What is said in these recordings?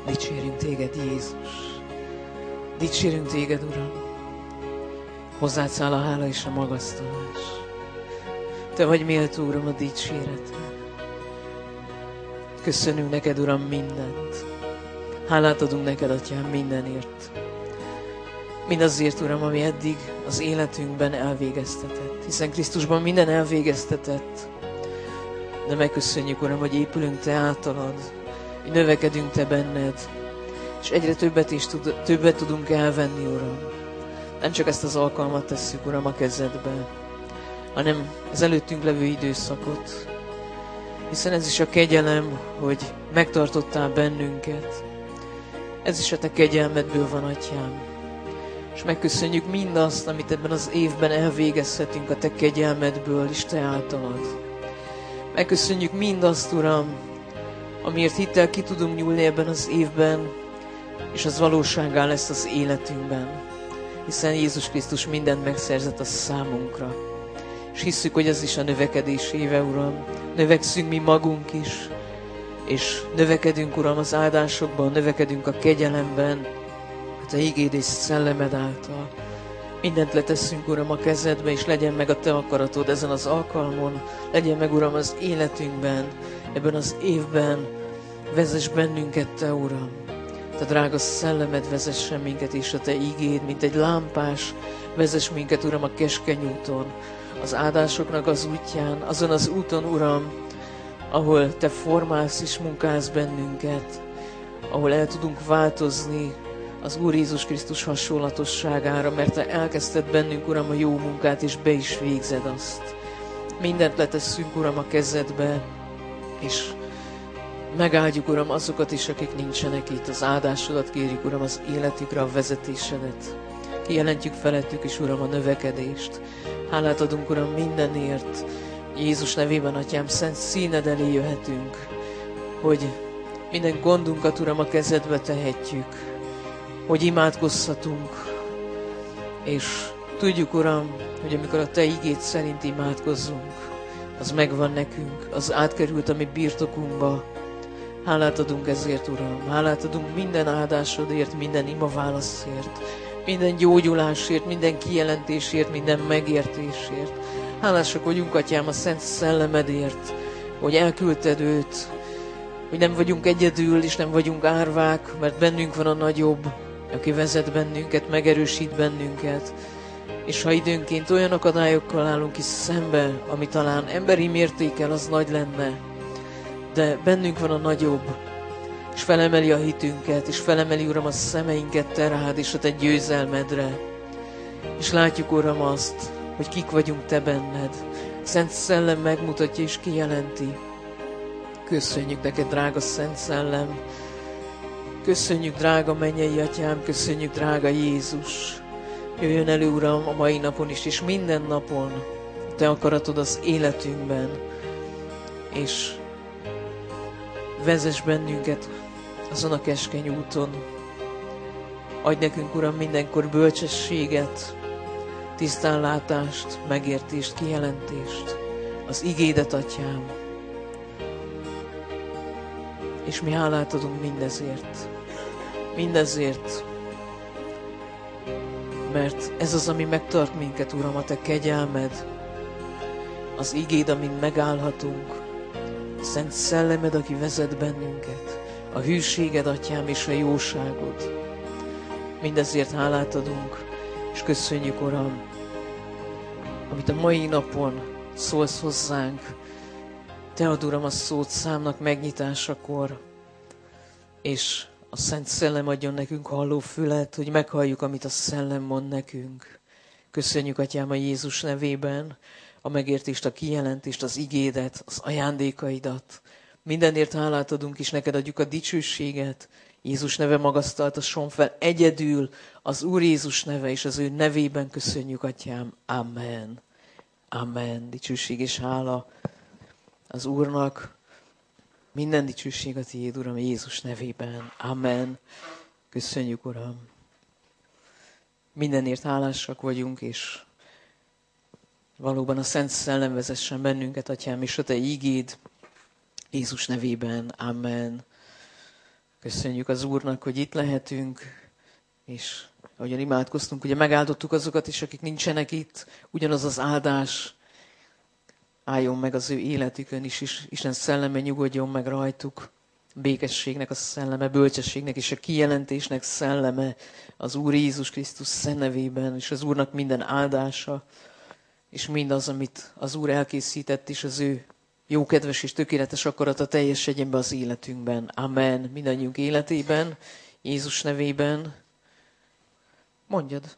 Dicsérünk Téged, Jézus. Dicsérünk Téged, Uram. Hozzád száll a hála és a magasztalás. Te vagy méltó, Uram, a dicséretre. Köszönünk neked, Uram, mindent. Hálát adunk neked, Atyám, mindenért. Mindazért, Uram, ami eddig az életünkben elvégeztetett. Hiszen Krisztusban minden elvégeztetett. De megköszönjük, Uram, hogy épülünk Te általad, hogy növekedünk Te benned, és egyre többet tudunk elvenni, Uram. Nem csak ezt az alkalmat tesszük, Uram, a kezedbe, hanem az előttünk levő időszakot. Hiszen ez is a kegyelem, hogy megtartottál bennünket. Ez is a Te kegyelmedből van, Atyám. És megköszönjük mindazt, amit ebben az évben elvégezhetünk a Te kegyelmedből és Te általad. Megköszönjük mindazt, Uram, amiért hittel ki tudunk nyúlni ebben az évben, és az valósággá lesz az életünkben. Hiszen Jézus Krisztus mindent megszerzett a számunkra. És hisszük, hogy ez is a növekedés éve, Uram. Növekszünk mi magunk is, és növekedünk, Uram, az áldásokban, növekedünk a kegyelemben, a Te igéd és szellemed által. Mindent letesszünk, Uram, a kezedbe, és legyen meg a Te akaratod ezen az alkalmon. Legyen meg, Uram, az életünkben, ebben az évben. Vezess bennünket, Te, Uram. Te drága szellemed vezessen minket, és a Te igéd, mint egy lámpás, vezess minket, Uram, a keskeny úton, az áldásoknak az útján, azon az úton, Uram, ahol Te formálsz és munkálsz bennünket, ahol el tudunk változni az Úr Jézus Krisztus hasonlatosságára, mert Te elkezdted bennünk, Uram, a jó munkát, és be is végzed azt. Mindent letesszünk, Uram, a kezedbe, és megáldjuk, Uram, azokat is, akik nincsenek itt. Az áldásodat kérik, Uram, az életükre, a vezetésedet. Kijelentjük felettük is, Uram, a növekedést. Hálát adunk, Uram, mindenért. Jézus nevében, Atyám, szent színed elé jöhetünk, hogy minden gondunkat, Uram, a kezedbe tehetjük, hogy imádkozhatunk, és tudjuk, Uram, hogy amikor a Te igéd szerint imádkozzunk, az megvan nekünk, az átkerült a mi birtokunkba. Hálát adunk ezért, Uram, hálát adunk minden áldásodért, minden imaválaszért, minden gyógyulásért, minden kijelentésért, minden megértésért. Hálásak vagyunk, Atyám, a Szent Szellemedért, hogy elküldted őt, hogy nem vagyunk egyedül, és nem vagyunk árvák, mert bennünk van a nagyobb, aki vezet bennünket, megerősít bennünket. És ha időnként olyan akadályokkal állunk is szembe, ami talán emberi mértékkel az nagy lenne, de bennünk van a nagyobb, és felemeli a hitünket, és felemeli, Uram, a szemeinket Te rád és a Te győzelmedre. És látjuk, Uram, azt, hogy kik vagyunk Te benned. Szent Szellem megmutatja és kijelenti. Köszönjük neked, drága Szent Szellem. Köszönjük, drága mennyei Atyám, köszönjük, drága Jézus. Jöjjön elő, Uram, a mai napon is, és minden napon Te akaratod az életünkben, és vezess bennünket azon a keskeny úton. Adj nekünk, Uram, mindenkor bölcsességet, tisztánlátást, megértést, kijelentést, az igédet, Atyám. És mi hálát adunk mindezért. Mindezért, mert ez az, ami megtart minket, Uram, a Te kegyelmed, az igéd, amin megállhatunk, a Szent Szellemed, aki vezet bennünket, a hűséged, Atyám, és a jóságod. Mindezért hálát adunk, és köszönjük, Uram, amit a mai napon szólsz hozzánk. Te ad, Uram, a szót számnak megnyitásakor, és a Szent Szellem adjon nekünk hallófület, hogy meghalljuk, amit a Szellem mond nekünk. Köszönjük, Atyám, a Jézus nevében a megértést, a kijelentést, az igédet, az ajándékaidat. Mindenért hálát adunk, és neked adjuk a dicsőséget. Jézus neve magasztaltasson fel egyedül, az Úr Jézus neve, és az ő nevében köszönjük, Atyám. Amen. Amen. Dicsőség és hála az Úrnak. Minden dicsőség a Tiéd, Uram, Jézus nevében. Amen. Köszönjük, Uram. Mindenért hálásak vagyunk, és valóban a Szent Szellem vezessen bennünket, Atyám, és a Te ígéd Jézus nevében. Amen. Köszönjük az Úrnak, hogy itt lehetünk, és ahogyan imádkoztunk, ugye megáldottuk azokat is, akik nincsenek itt, ugyanaz az áldás álljon meg az ő életükön is, és Isten szelleme nyugodjon meg rajtuk. Békességnek a szelleme, bölcsességnek és a kijelentésnek szelleme az Úr Jézus Krisztus szent nevében, és az Úrnak minden áldása, és mindaz, amit az Úr elkészített, és az ő jókedves és tökéletes akarata teljesedjen be az életünkben. Amen. Mindannyiunk életében, Jézus nevében. Mondjad.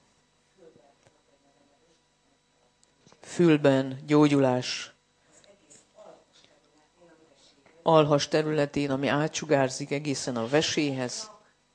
Fülben gyógyulás. Alhas területén, ami átsugárzik egészen a veséhez.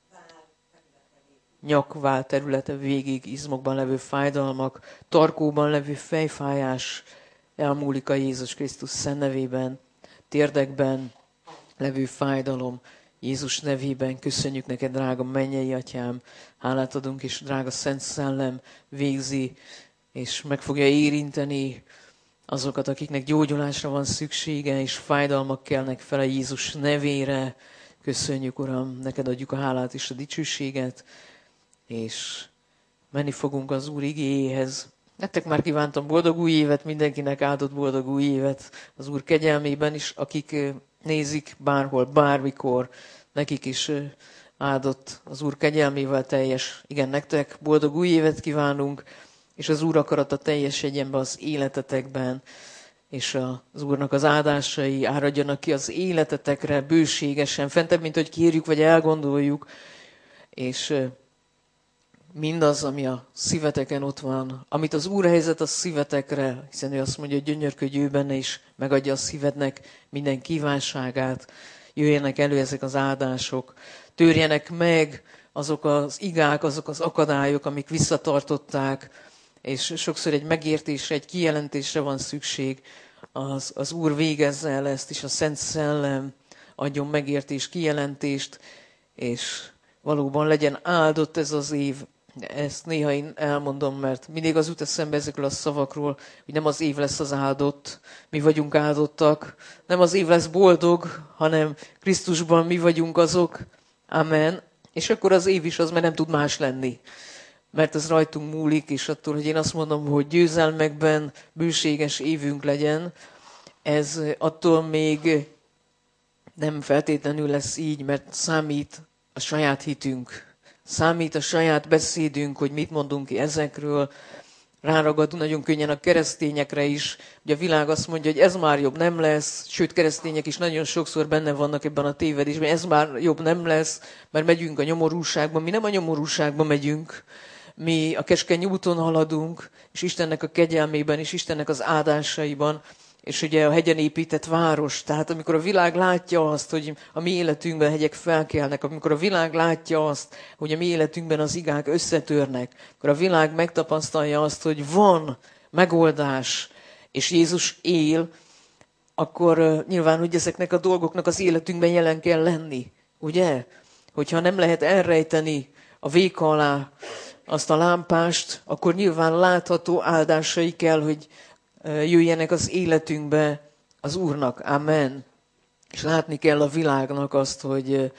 Nyakvál területe végig, izmokban levő fájdalmak, tarkóban levő fejfájás elmúlik a Jézus Krisztus szent nevében, térdekben levő fájdalom, Jézus nevében köszönjük neked, drága mennyei atyám, hálát adunk, és drága Szent Szellem végzi, és meg fogja érinteni azokat, akiknek gyógyulásra van szüksége, és fájdalmak kelnek fel a Jézus nevére. Köszönjük, Uram, neked adjuk a hálát és a dicsőséget, és menni fogunk az Úr igéjéhez. Nektek már kívántam boldog új évet, mindenkinek áldott boldog új évet az Úr kegyelmében is, akik nézik bárhol, bármikor, nekik is áldott az Úr kegyelmével teljes. Igen, nektek boldog új évet kívánunk, és az Úr akarata teljesedjen be az életetekben, és az Úrnak az áldásai áradjanak ki az életetekre bőségesen, fentebb, mint hogy kérjük, vagy elgondoljuk, és mindaz, ami a szíveteken ott van, amit az Úr helyezett a szívetekre, hiszen ő azt mondja, hogy gyönyörködj ő benne, és megadja a szívednek minden kívánságát, jöjjenek elő ezek az áldások, törjenek meg azok az igák, azok az akadályok, amik visszatartották, és sokszor egy megértésre, egy kijelentésre van szükség. Az Úr végezze el ezt, és a Szent Szellem adjon megértést, kijelentést, és valóban legyen áldott ez az év. Ezt néha én elmondom, mert mindig az jut eszembe ezekről a szavakról, hogy nem az év lesz az áldott, mi vagyunk áldottak, nem az év lesz boldog, hanem Krisztusban mi vagyunk azok. Amen. És akkor az év is az, mert nem tud más lenni. Mert ez rajtunk múlik, és attól, hogy én azt mondom, hogy győzelmekben bőséges évünk legyen, ez attól még nem feltétlenül lesz így, mert számít a saját hitünk, számít a saját beszédünk, hogy mit mondunk ki ezekről. Ráragad nagyon könnyen a keresztényekre is, hogy a világ azt mondja, hogy ez már jobb nem lesz, sőt keresztények is nagyon sokszor benne vannak ebben a tévedésben, ez már jobb nem lesz, mert megyünk a nyomorúságba. Mi nem a nyomorúságba megyünk, mi a keskeny úton haladunk, és Istennek a kegyelmében, és Istennek az áldásaiban, és ugye a hegyen épített város. Tehát amikor a világ látja azt, hogy a mi életünkben hegyek felkelnek, amikor a világ látja azt, hogy a mi életünkben az igák összetörnek, akkor a világ megtapasztalja azt, hogy van megoldás, és Jézus él, akkor nyilván, hogy ezeknek a dolgoknak az életünkben jelen kell lenni. Ugye? Hogyha nem lehet elrejteni a véka alá azt a lámpást, akkor nyilván látható áldásai kell, hogy jöjjenek az életünkbe az Úrnak. Amen. És látni kell a világnak azt, hogy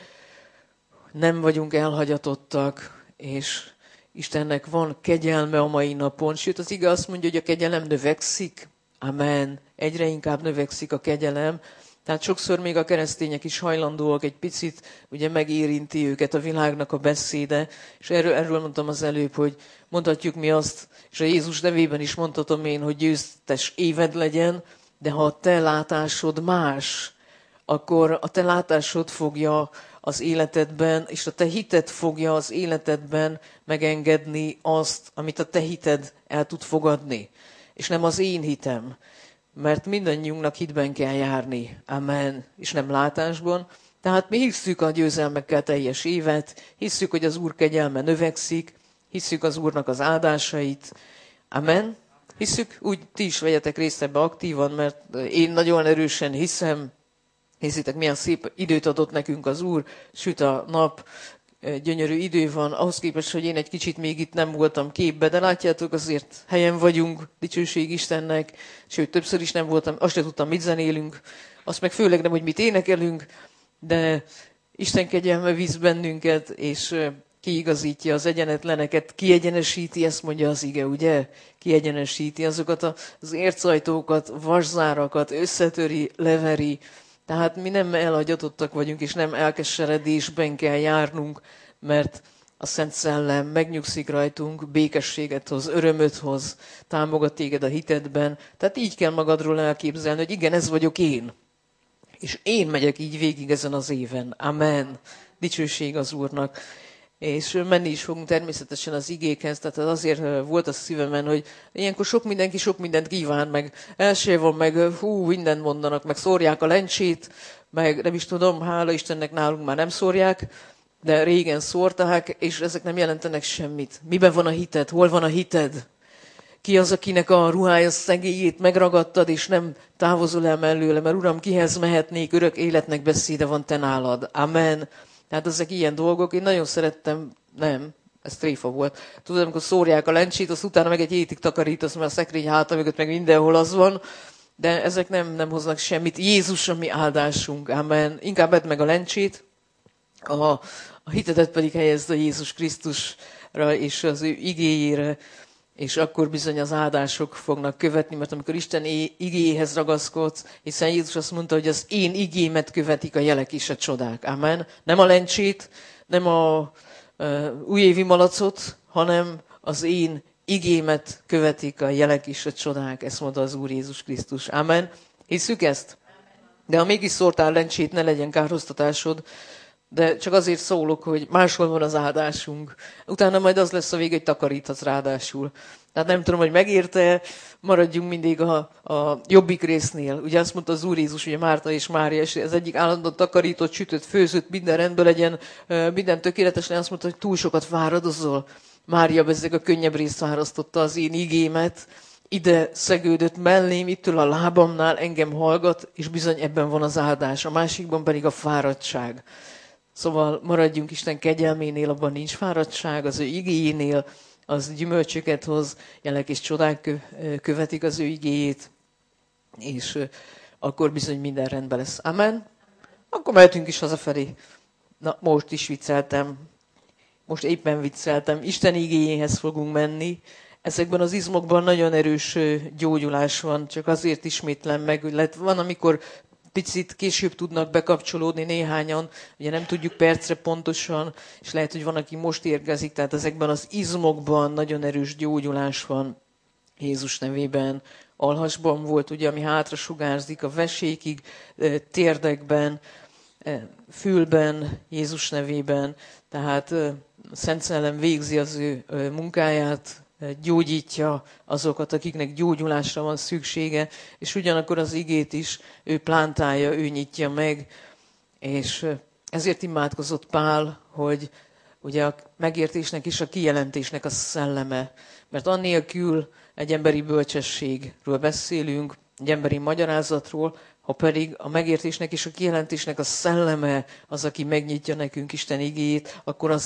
nem vagyunk elhagyatottak, és Istennek van kegyelme a mai napon. Sőt, az ige azt mondja, hogy a kegyelem növekszik. Amen. Egyre inkább növekszik a kegyelem. Tehát sokszor még a keresztények is hajlandóak egy picit, ugye megérinti őket a világnak a beszéde, és erről mondtam az előbb, hogy mondhatjuk mi azt, és a Jézus nevében is mondhatom én, hogy győztes éved legyen, de ha a te látásod más, akkor a te látásod fogja az életedben, és a te hited fogja az életedben megengedni azt, amit a te hited el tud fogadni, és nem az én hitem. Mert mindannyiunknak hitben kell járni. Amen. És nem látásban. Tehát mi hisszük a győzelmekkel teljes évet, hisszük, hogy az Úr kegyelme növekszik, hisszük az Úrnak az áldásait. Amen. Hisszük, úgy ti is vegyetek részt ebbe aktívan, mert én nagyon erősen hiszem. Nézzétek, milyen szép időt adott nekünk az Úr, süt a nap, gyönyörű idő van, ahhoz képest, hogy én egy kicsit még itt nem voltam képbe, de látjátok, azért helyen vagyunk, dicsőség Istennek, sőt, többször is nem voltam, azt sem tudtam, mit zenélünk, azt meg főleg nem, hogy mit énekelünk, de Isten kegyelme visz bennünket, és kiigazítja az egyenetleneket, kiegyenesíti, ezt mondja az ige, ugye? Kiegyenesíti azokat az ércajtókat, vaszárakat, összetöri, leveri. Tehát mi nem elhagyatottak vagyunk, és nem elkeseredésben kell járnunk, mert a Szent Szellem megnyugszik rajtunk, békességet hoz, örömöt hoz, támogat téged a hitedben. Tehát így kell magadról elképzelni, hogy igen, ez vagyok én. És én megyek így végig ezen az éven. Amen. Dicsőség az Úrnak. És menni is fogunk természetesen az igékhez, tehát azért volt a szívemen, hogy ilyenkor mindenki sok mindent kíván, meg első van, meg mindent mondanak, meg szórják a lencsét, meg nem is tudom, hála Istennek nálunk már nem szórják, de régen szórták, és ezek nem jelentenek semmit. Miben van a hited? Hol van a hited? Ki az, akinek a ruhája szegélyét megragadtad, és nem távozol el mellőle, mert Uram, kihez mehetnék, örök életnek beszéde van te nálad. Amen. Tehát ezek ilyen dolgok. Én nagyon szerettem, ez tréfa volt. Tudod, amikor szórják a lencsét, azt utána meg egy hétig takarítasz, mert a szekrény háta mögött meg mindenhol az van. De ezek nem hoznak semmit. Jézus a mi áldásunk. Amen. Inkább edd meg a lencsét, a hitedet pedig helyezd a Jézus Krisztusra és az ő igéjére, és akkor bizony az áldások fognak követni, mert amikor Isten igéjéhez ragaszkodsz, hiszen Jézus azt mondta, hogy az én igémet követik a jelek és a csodák. Amen. Nem a lencsét, nem a újévi malacot, hanem az én igémet követik a jelek és a csodák. Ezt mondta az Úr Jézus Krisztus. Amen. Hisszük ezt? De ha mégis szórtál lencsét, ne legyen kárhoztatásod, de csak azért szólok, hogy máshol van az áldásunk. Utána majd az lesz a vége, hogy takaríthatsz ráadásul. Tehát nem tudom, hogy megérte, maradjunk mindig a jobbik résznél. Ugye azt mondta az Úr Jézus, ugye Márta és Mária, és ez egyik állandóan takarított, sütött, főzött, minden rendben legyen, minden tökéletes legyen. Azt mondta, hogy túl sokat fáradozol. Mária bezzeg a könnyebb részt választotta az én igémet, ide szegődött mellém, ittől a lábamnál engem hallgat, és bizony ebben van az áldás. A másikban pedig a fáradtság. Szóval maradjunk Isten kegyelménél, abban nincs fáradtság, az ő igéjénél, az gyümölcsöket hoz, jelek és csodák követik az ő igéjét, és akkor bizony minden rendben lesz. Amen. Akkor mehetünk is hazafelé. Na, most is vicceltem. Most éppen vicceltem. Isten igéjéhez fogunk menni. Ezekben az izmokban nagyon erős gyógyulás van, csak azért ismétlem meg, hogy van, amikor picit később tudnak bekapcsolódni néhányan, ugye nem tudjuk percre pontosan, és lehet, hogy van, aki most érkezik, tehát ezekben az izmokban nagyon erős gyógyulás van Jézus nevében. Alhasban volt, ugye, ami hátra sugárzik a vesékig, térdekben, fülben, Jézus nevében, tehát Szent Szellem végzi az ő munkáját, gyógyítja azokat, akiknek gyógyulásra van szüksége, és ugyanakkor az igét is ő plántálja, ő nyitja meg, és ezért imádkozott Pál, hogy ugye a megértésnek és a kijelentésnek a szelleme, mert annélkül egy emberi bölcsességről beszélünk, egy emberi magyarázatról, ha pedig a megértésnek és a kijelentésnek a szelleme az, aki megnyitja nekünk Isten igéjét, akkor az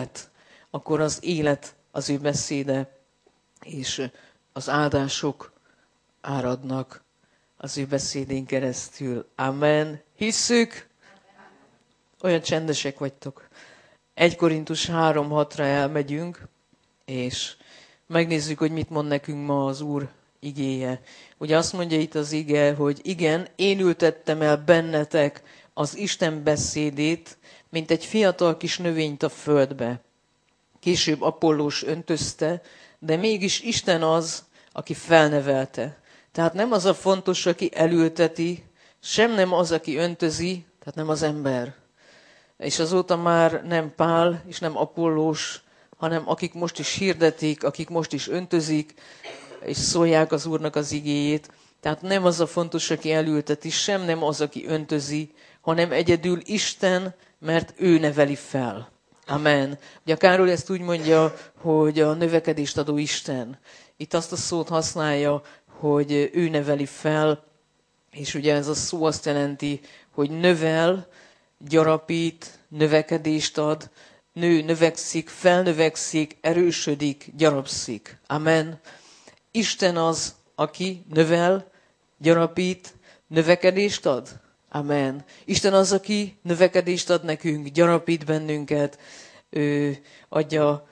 élet az ő beszéde, és az áldások áradnak az ő beszédén keresztül. Amen. Hisszük? Olyan csendesek vagytok. 1 Korintus 3:6-ra elmegyünk, és megnézzük, hogy mit mond nekünk ma az Úr igéje. Ugye azt mondja itt az ige, hogy igen, én ültettem el bennetek az Isten beszédét, mint egy fiatal kis növényt a földbe. Később Apollós öntözte, de mégis Isten az, aki felnevelte. Tehát nem az a fontos, aki elülteti, sem nem az, aki öntözi, tehát nem az ember. És azóta már nem Pál, és nem Apollós, hanem akik most is hirdetik, akik most is öntözik, és szólják az Úrnak az igéjét. Tehát nem az a fontos, aki elülteti, sem nem az, aki öntözi, hanem egyedül Isten, mert ő neveli fel. Amen. Ugye a Károly ezt úgy mondja, hogy a növekedést adó Isten. Itt azt a szót használja, hogy ő neveli fel, és ugye ez a szó azt jelenti, hogy növel, gyarapít, növekedést ad, nő, növekszik, felnövekszik, erősödik, gyarapszik. Amen. Isten az, aki növel, gyarapít, növekedést ad. Amen. Isten az, aki növekedést ad nekünk, gyarapít bennünket, ő adja,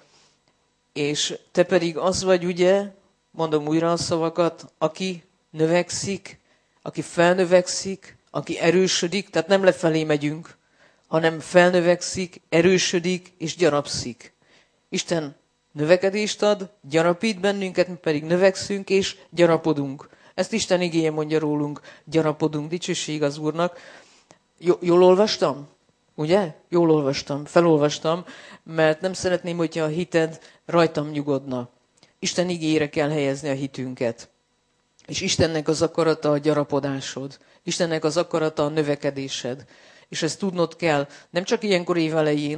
és te pedig az vagy, ugye, mondom újra a szavakat, aki növekszik, aki felnövekszik, aki erősödik, tehát nem lefelé megyünk, hanem felnövekszik, erősödik és gyarapszik. Isten növekedést ad, gyarapít bennünket, mi pedig növekszünk és gyarapodunk. Ezt Isten igéje mondja rólunk, gyarapodunk, dicsőség az Úrnak. Jól olvastam? Ugye? Jól olvastam, felolvastam, mert nem szeretném, hogyha a hited rajtam nyugodna. Isten igéjére kell helyezni a hitünket. És Istennek az akarata a gyarapodásod. Istennek az akarata a növekedésed. És ezt tudnod kell, nem csak ilyenkor évelején,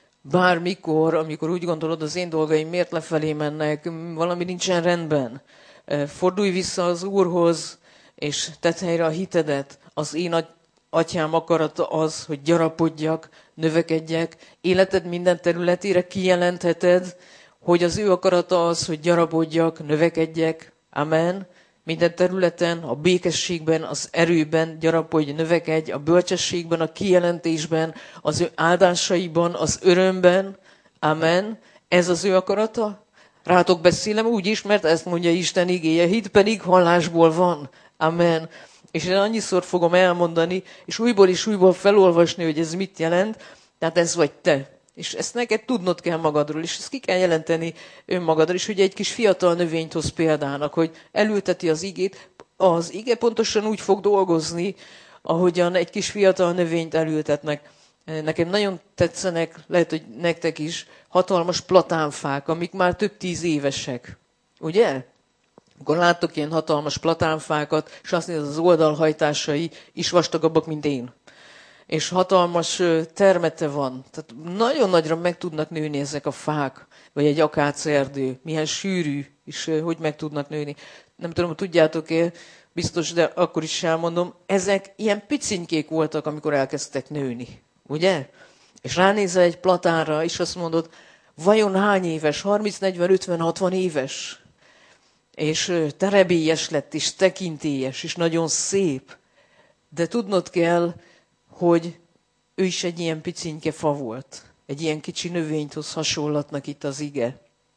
bármikor, amikor úgy gondolod, az én dolgaim miért lefelé mennek, valami nincsen rendben. Fordulj vissza az Úrhoz, és tedd helyre a hitedet. Az én atyám akarata az, hogy gyarapodjak, növekedjek. Életed minden területére kijelentheted, hogy az ő akarata az, hogy gyarapodjak, növekedjek. Amen. Minden területen, a békességben, az erőben gyarapodj, növekedj, a bölcsességben, a kijelentésben, az ő áldásaiban, az örömben. Amen. Ez az ő akarata? Rátok beszélem úgy is, mert ezt mondja Isten igéje, hit pedig hallásból van. Amen. És én annyiszor fogom elmondani, és újból felolvasni, hogy ez mit jelent. Tehát ez vagy te. És ezt neked tudnod kell magadról, és ezt ki kell jelenteni önmagadról. És ugye egy kis fiatal növényt hoz példának, hogy elülteti az igét, az ige pontosan úgy fog dolgozni, ahogyan egy kis fiatal növényt elültetnek. Nekem nagyon tetszenek, lehet, hogy nektek is, hatalmas platánfák, amik már több 10 évesek. Ugye? Akkor láttok ilyen hatalmas platánfákat, és azt nézed, az oldalhajtásai is vastagabbak, mint én. És hatalmas termete van. Tehát nagyon nagyra meg tudnak nőni ezek a fák, vagy egy akácerdő. Milyen sűrű, és hogy meg tudnak nőni. Nem tudom, tudjátok-e, biztos, de akkor is elmondom, ezek ilyen picinkék voltak, amikor elkezdtek nőni. Ugye? És ránézel egy platánra, és azt mondod, vajon hány éves? 30, 40, 50, 60 éves? És terebélyes lett, és tekintélyes, és nagyon szép. De tudnod kell, hogy ő is egy ilyen picinke fa volt. Egy ilyen kicsi növényt hoz hasonlatnak itt az ige.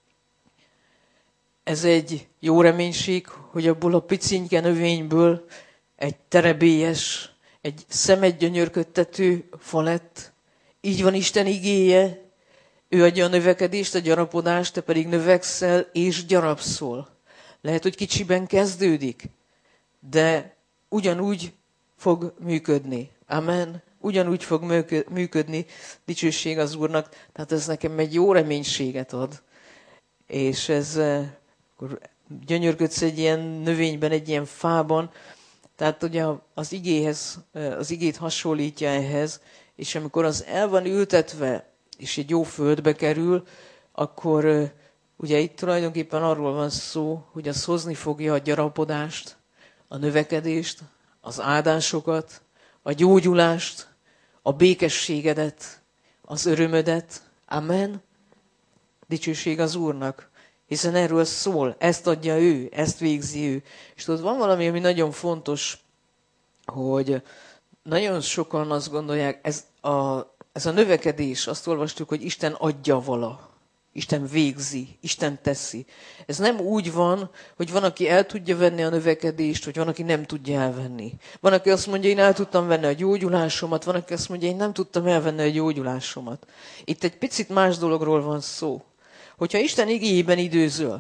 Ez egy jó reménység, hogy abból a picinke növényből egy terebélyes, egy szemet gyönyörködtető fa lett. Így van Isten igéje, ő adja a növekedést, a gyarapodást, te pedig növekszel és gyarapszol. Lehet, hogy kicsiben kezdődik, de ugyanúgy fog működni. Amen. Ugyanúgy fog működni, dicsőség az Úrnak. Tehát ez nekem egy jó reménységet ad. És ez, akkor gyönyörködsz egy ilyen növényben, egy ilyen fában. Tehát ugye az igét hasonlítja ehhez, és amikor az el van ültetve, és egy jó földbe kerül, akkor ugye itt tulajdonképpen arról van szó, hogy az hozni fogja a gyarapodást, a növekedést, az áldásokat, a gyógyulást, a békességedet, az örömödet. Amen. Dicsőség az Úrnak. Hiszen erről szól, ezt adja ő, ezt végzi ő. És tudod, van valami, ami nagyon fontos, hogy nagyon sokan azt gondolják, ez a növekedés, azt olvastuk, hogy Isten adja vala. Isten végzi, Isten teszi. Ez nem úgy van, hogy van, aki el tudja venni a növekedést, hogy van, aki nem tudja elvenni. Van, aki azt mondja, én el tudtam venni a gyógyulásomat, van, aki azt mondja, én nem tudtam elvenni a gyógyulásomat. Itt egy picit más dologról van szó. Hogyha Isten igéjében időzöl,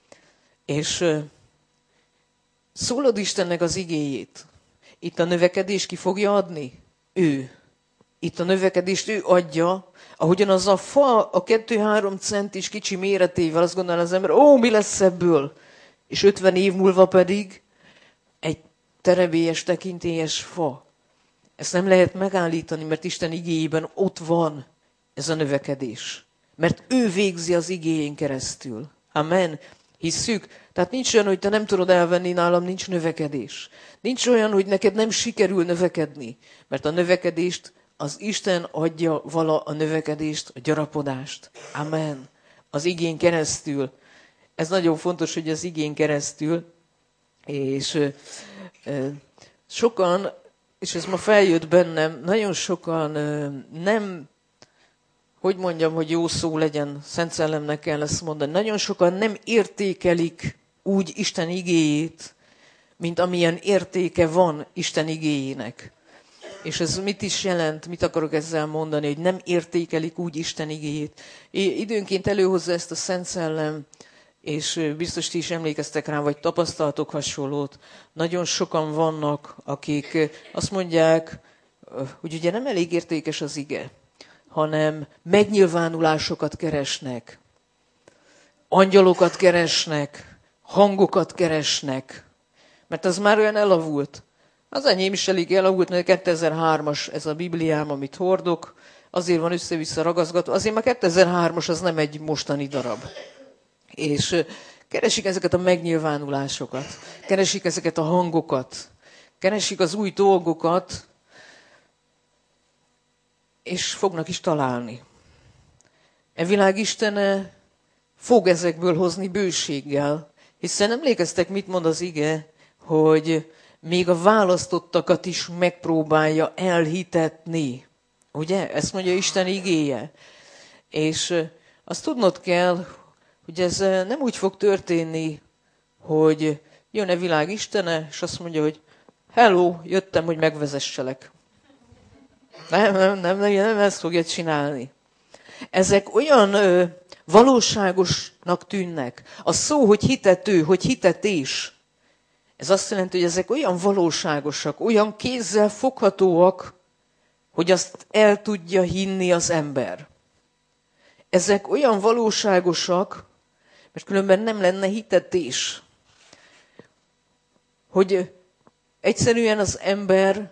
és szólod Istennek az igéjét, itt a növekedést ki fogja adni? Ő. Itt a növekedést ő adja, ahogyan az a fa a 2-3 centis kicsi méretével, azt gondolja az ember, mi lesz ebből? És 50 év múlva pedig egy terebélyes, tekintélyes fa. Ezt nem lehet megállítani, mert Isten igéjében ott van ez a növekedés. Mert ő végzi az igéjén keresztül. Amen. Hisszük? Tehát nincs olyan, hogy te nem tudod elvenni, nálam nincs növekedés. Nincs olyan, hogy neked nem sikerül növekedni. Mert a növekedést az Isten adja vala a növekedést, a gyarapodást. Amen. Az igén keresztül. Ez nagyon fontos, hogy az igén keresztül. És sokan és ez ma feljött bennem, nagyon sokan nem, hogy mondjam, hogy jó szó legyen, Szent Szellemnek kell ezt mondani, nagyon sokan nem értékelik úgy Isten igéjét, mint amilyen értéke van Isten igéjének. És ez mit is jelent, mit akarok ezzel mondani, hogy nem értékelik úgy Isten igéjét. Időnként előhozza ezt a Szent Szellem, és biztos ti is emlékeztek rá, vagy tapasztaltok hasonlót. Nagyon sokan vannak, akik azt mondják, hogy ugye nem elég értékes az ige, hanem megnyilvánulásokat keresnek, angyalokat keresnek, hangokat keresnek, mert az már olyan elavult. Az enyém is elég elavult, mert 2003-as ez a Bibliám, amit hordok, azért van össze-vissza ragaszgatva, azért már 2003-as az nem egy mostani darab. És keresik ezeket a megnyilvánulásokat, keresik ezeket a hangokat, keresik az új dolgokat, és fognak is találni. E világ Istene fog ezekből hozni bőséggel, hiszen emlékeztek, mit mond az ige, hogy még a választottakat is megpróbálja elhitetni. Ugye? Ezt mondja Isten igéje. És azt tudnod kell, hogy ez nem úgy fog történni, hogy jön a világ Istene, és azt mondja, hogy hello, jöttem, hogy megvezesselek. Nem ezt fogja csinálni. Ezek olyan valóságosnak tűnnek. A szó, hogy hitető, hogy hitetés, ez azt jelenti, hogy ezek olyan valóságosak, olyan kézzel foghatóak, hogy azt el tudja hinni az ember. Ezek olyan valóságosak, mert különben nem lenne hitetés, hogy egyszerűen az ember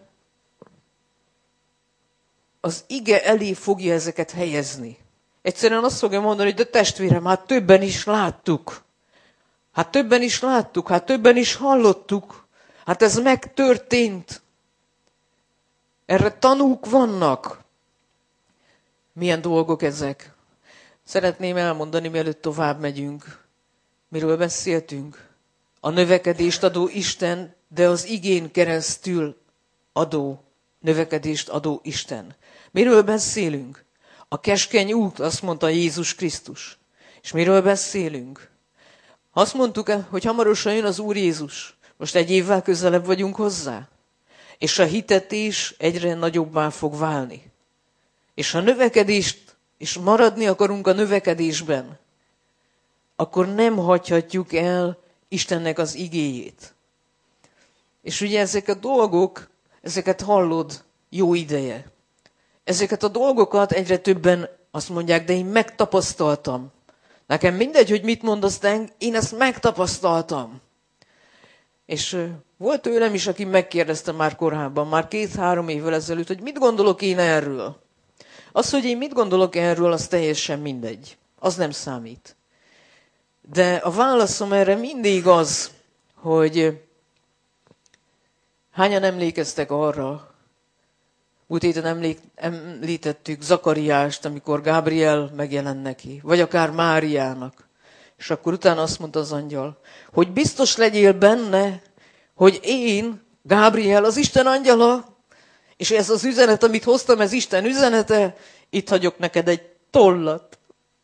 az ige elé fogja ezeket helyezni. Egyszerűen azt fogja mondani, hogy de testvérem, hát többen is láttuk. Hát többen is láttuk, hát többen is hallottuk. Hát ez megtörtént. Erre tanúk vannak. Milyen dolgok ezek? Szeretném elmondani, mielőtt tovább megyünk. Miről beszéltünk? A növekedést adó Isten, de az igén keresztül növekedést adó Isten. Miről beszélünk? A keskeny út, azt mondta Jézus Krisztus. És miről beszélünk? Azt mondtuk, hogy hamarosan jön az Úr Jézus. Most egy évvel közelebb vagyunk hozzá. És a hitetés egyre nagyobbá fog válni. És ha növekedést, és maradni akarunk a növekedésben, akkor nem hagyhatjuk el Istennek az igéjét. És ugye ezek a dolgok, ezeket hallod jó ideje. Ezeket a dolgokat egyre többen azt mondják, de én megtapasztaltam. Nekem mindegy, hogy mit mondasz, de én ezt megtapasztaltam. És volt tőlem is, aki megkérdezte már korábban, már 2-3 évvel ezelőtt, hogy mit gondolok én erről. Az, hogy én mit gondolok erről, az teljesen mindegy. Az nem számít. De a válaszom erre mindig az, hogy hányan emlékeztek arra, múlt héten említettük Zakariást, amikor Gábriel megjelent neki, vagy akár Máriának. És akkor utána azt mondta az angyal, hogy biztos legyél benne, hogy én, Gábriel, az Isten angyala, és ez az üzenet, amit hoztam, ez Isten üzenete, itt hagyok neked egy tollat.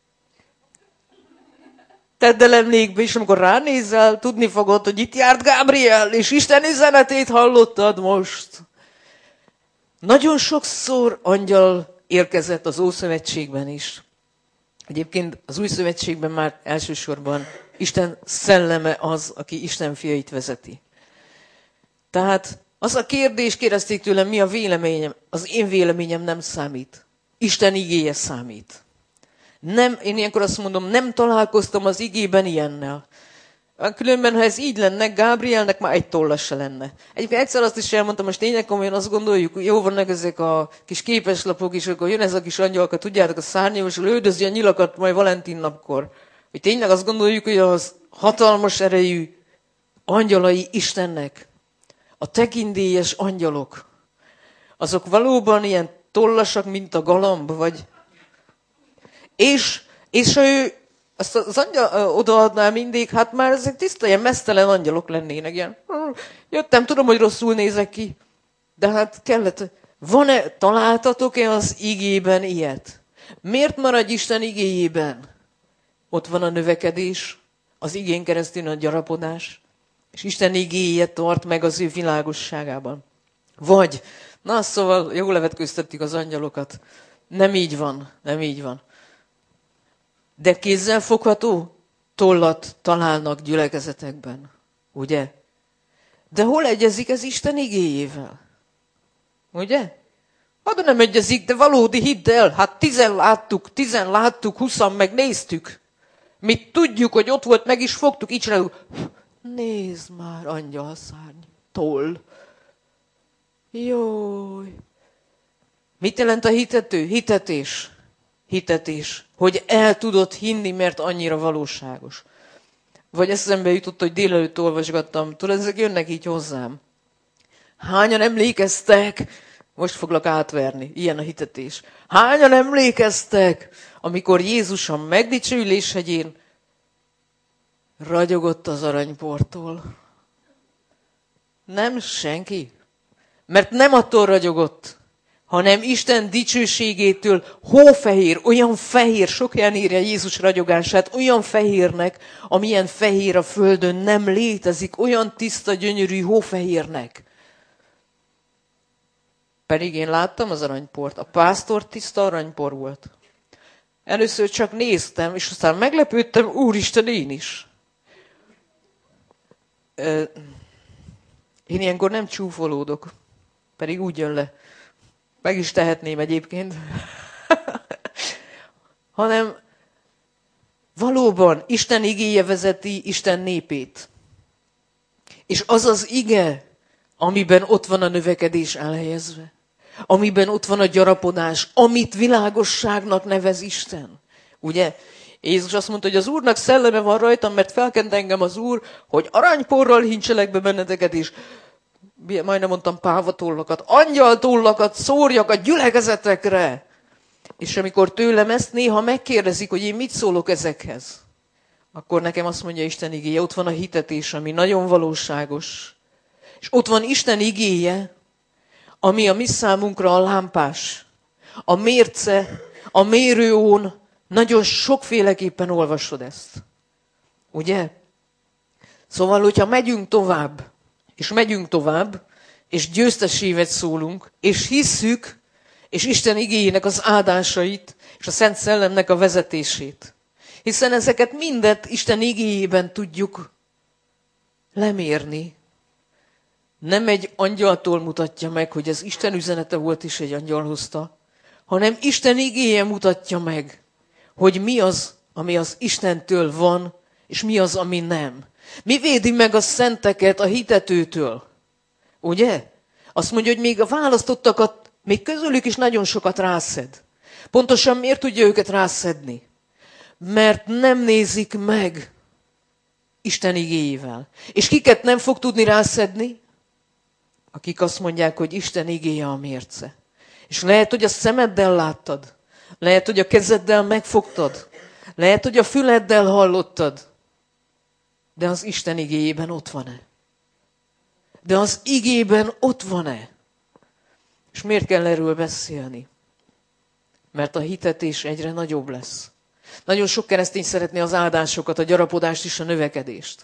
Tedd el emlékbe, és amikor ránézel, tudni fogod, hogy itt járt Gábriel, és Isten üzenetét hallottad most. Nagyon sokszor angyal érkezett az Ószövetségben is. Egyébként az Új Szövetségben már elsősorban Isten szelleme az, aki Isten fiait vezeti. Tehát az a kérdés, kérdezték tőlem, mi a véleményem? Az én véleményem nem számít. Isten igéje számít. Nem, én ilyenkor azt mondom, nem találkoztam az igében ilyennel. Különben, ha ez így lenne, Gábrielnek már egy tolla se lenne. Egyébként egyszer azt is elmondtam, most tényleg komolyan azt gondoljuk, jó vannak ezek a kis képeslapok is, akkor jön ez a kis angyalka, tudjátok, a szárnyal, és lődözi a nyilakat majd Valentin napkor. Hogy tényleg azt gondoljuk, hogy az hatalmas erejű angyalai Istennek, a tekindélyes angyalok, azok valóban ilyen tollasak, mint a galamb, vagy... És ha ő azt az angyal odaadná mindig, hát már ezek tiszta ilyen meztelen angyalok lennének. Ilyen. Jöttem, tudom, hogy rosszul nézek ki. De hát kellett, találtatok-e az igében ilyet? Miért maradj Isten igéjében? Ott van a növekedés, az igén keresztül a gyarapodás, és Isten igéje tart meg az ő világosságában. Vagy, na szóval jól levetkőztettük az angyalokat. Nem így van, nem így van. De kézzelfogható tollat találnak gyülekezetekben, ugye? De hol egyezik ez Isten igéjével? Ugye? Hát nem egyezik, de valódi hidd el. Hát 10 láttuk, 20 megnéztük. Mi tudjuk, hogy ott volt, meg is fogtuk, így csináljuk. Nézd már, angyalszárny, toll. Jój. Mit jelent a hitető? Hitetés. Hitetés. Hogy el tudod hinni, mert annyira valóságos. Vagy eszembe jutott, hogy délelőtt olvasgattam. Tudod, ezek jönnek így hozzám. Hányan emlékeztek? Most foglak átverni. Ilyen a hitetés. Hányan emlékeztek, amikor Jézus a megdicsőülés hegyén ragyogott az aranyporttól? Nem senki. Mert nem attól ragyogott, hanem Isten dicsőségétől hófehér, olyan fehér, sok helyen írja Jézus ragyogását, olyan fehérnek, amilyen fehér a földön nem létezik, olyan tiszta, gyönyörű hófehérnek. Pedig én láttam az aranyport, a pásztor tiszta aranypor volt. Először csak néztem, és aztán meglepődtem, Úristen, én is. Én ilyenkor nem csúfolódok, pedig úgy jön le. Meg is tehetném egyébként. Hanem valóban Isten igéje vezeti Isten népét. És az az ige, amiben ott van a növekedés elhelyezve. Amiben ott van a gyarapodás, amit világosságnak nevez Isten. Ugye? Jézus azt mondta, hogy az Úrnak szelleme van rajtam, mert felkent engem az Úr, hogy aranyporral hincselek be benneteket, és majdnem mondtam pávatollakat, angyaltollakat szórjak a gyülekezetekre. És amikor tőlem ezt néha megkérdezik, hogy én mit szólok ezekhez, akkor nekem azt mondja Isten igéje, ott van a hitetés, ami nagyon valóságos. És ott van Isten igéje, ami a mi számunkra a lámpás, a mérce, a mérőón. Nagyon sokféleképpen olvasod ezt. Ugye? Szóval, hogyha megyünk tovább, és győztesévet szólunk, és hisszük, és Isten igéjének az áldásait, és a Szent Szellemnek a vezetését. Hiszen ezeket mindet Isten igéjében tudjuk lemérni. Nem egy angyaltól mutatja meg, hogy ez Isten üzenete volt, és egy angyal hozta, hanem Isten igéje mutatja meg, hogy mi az, ami az Istentől van, és mi az, ami nem. Mi védi meg a szenteket a hitetőtől? Ugye? Azt mondja, hogy még a választottakat, még közülük is nagyon sokat rászed. Pontosan miért tudja őket rászedni? Mert nem nézik meg Isten igéjével. És kiket nem fog tudni rászedni? Akik azt mondják, hogy Isten igéje a mérce. És lehet, hogy a szemeddel láttad. Lehet, hogy a kezeddel megfogtad. Lehet, hogy a füleddel hallottad. De az Isten igéjében ott van-e? De az igében ott van-e? És miért kell erről beszélni? Mert a hitetés egyre nagyobb lesz. Nagyon sok keresztény szeretné az áldásokat, a gyarapodást és a növekedést.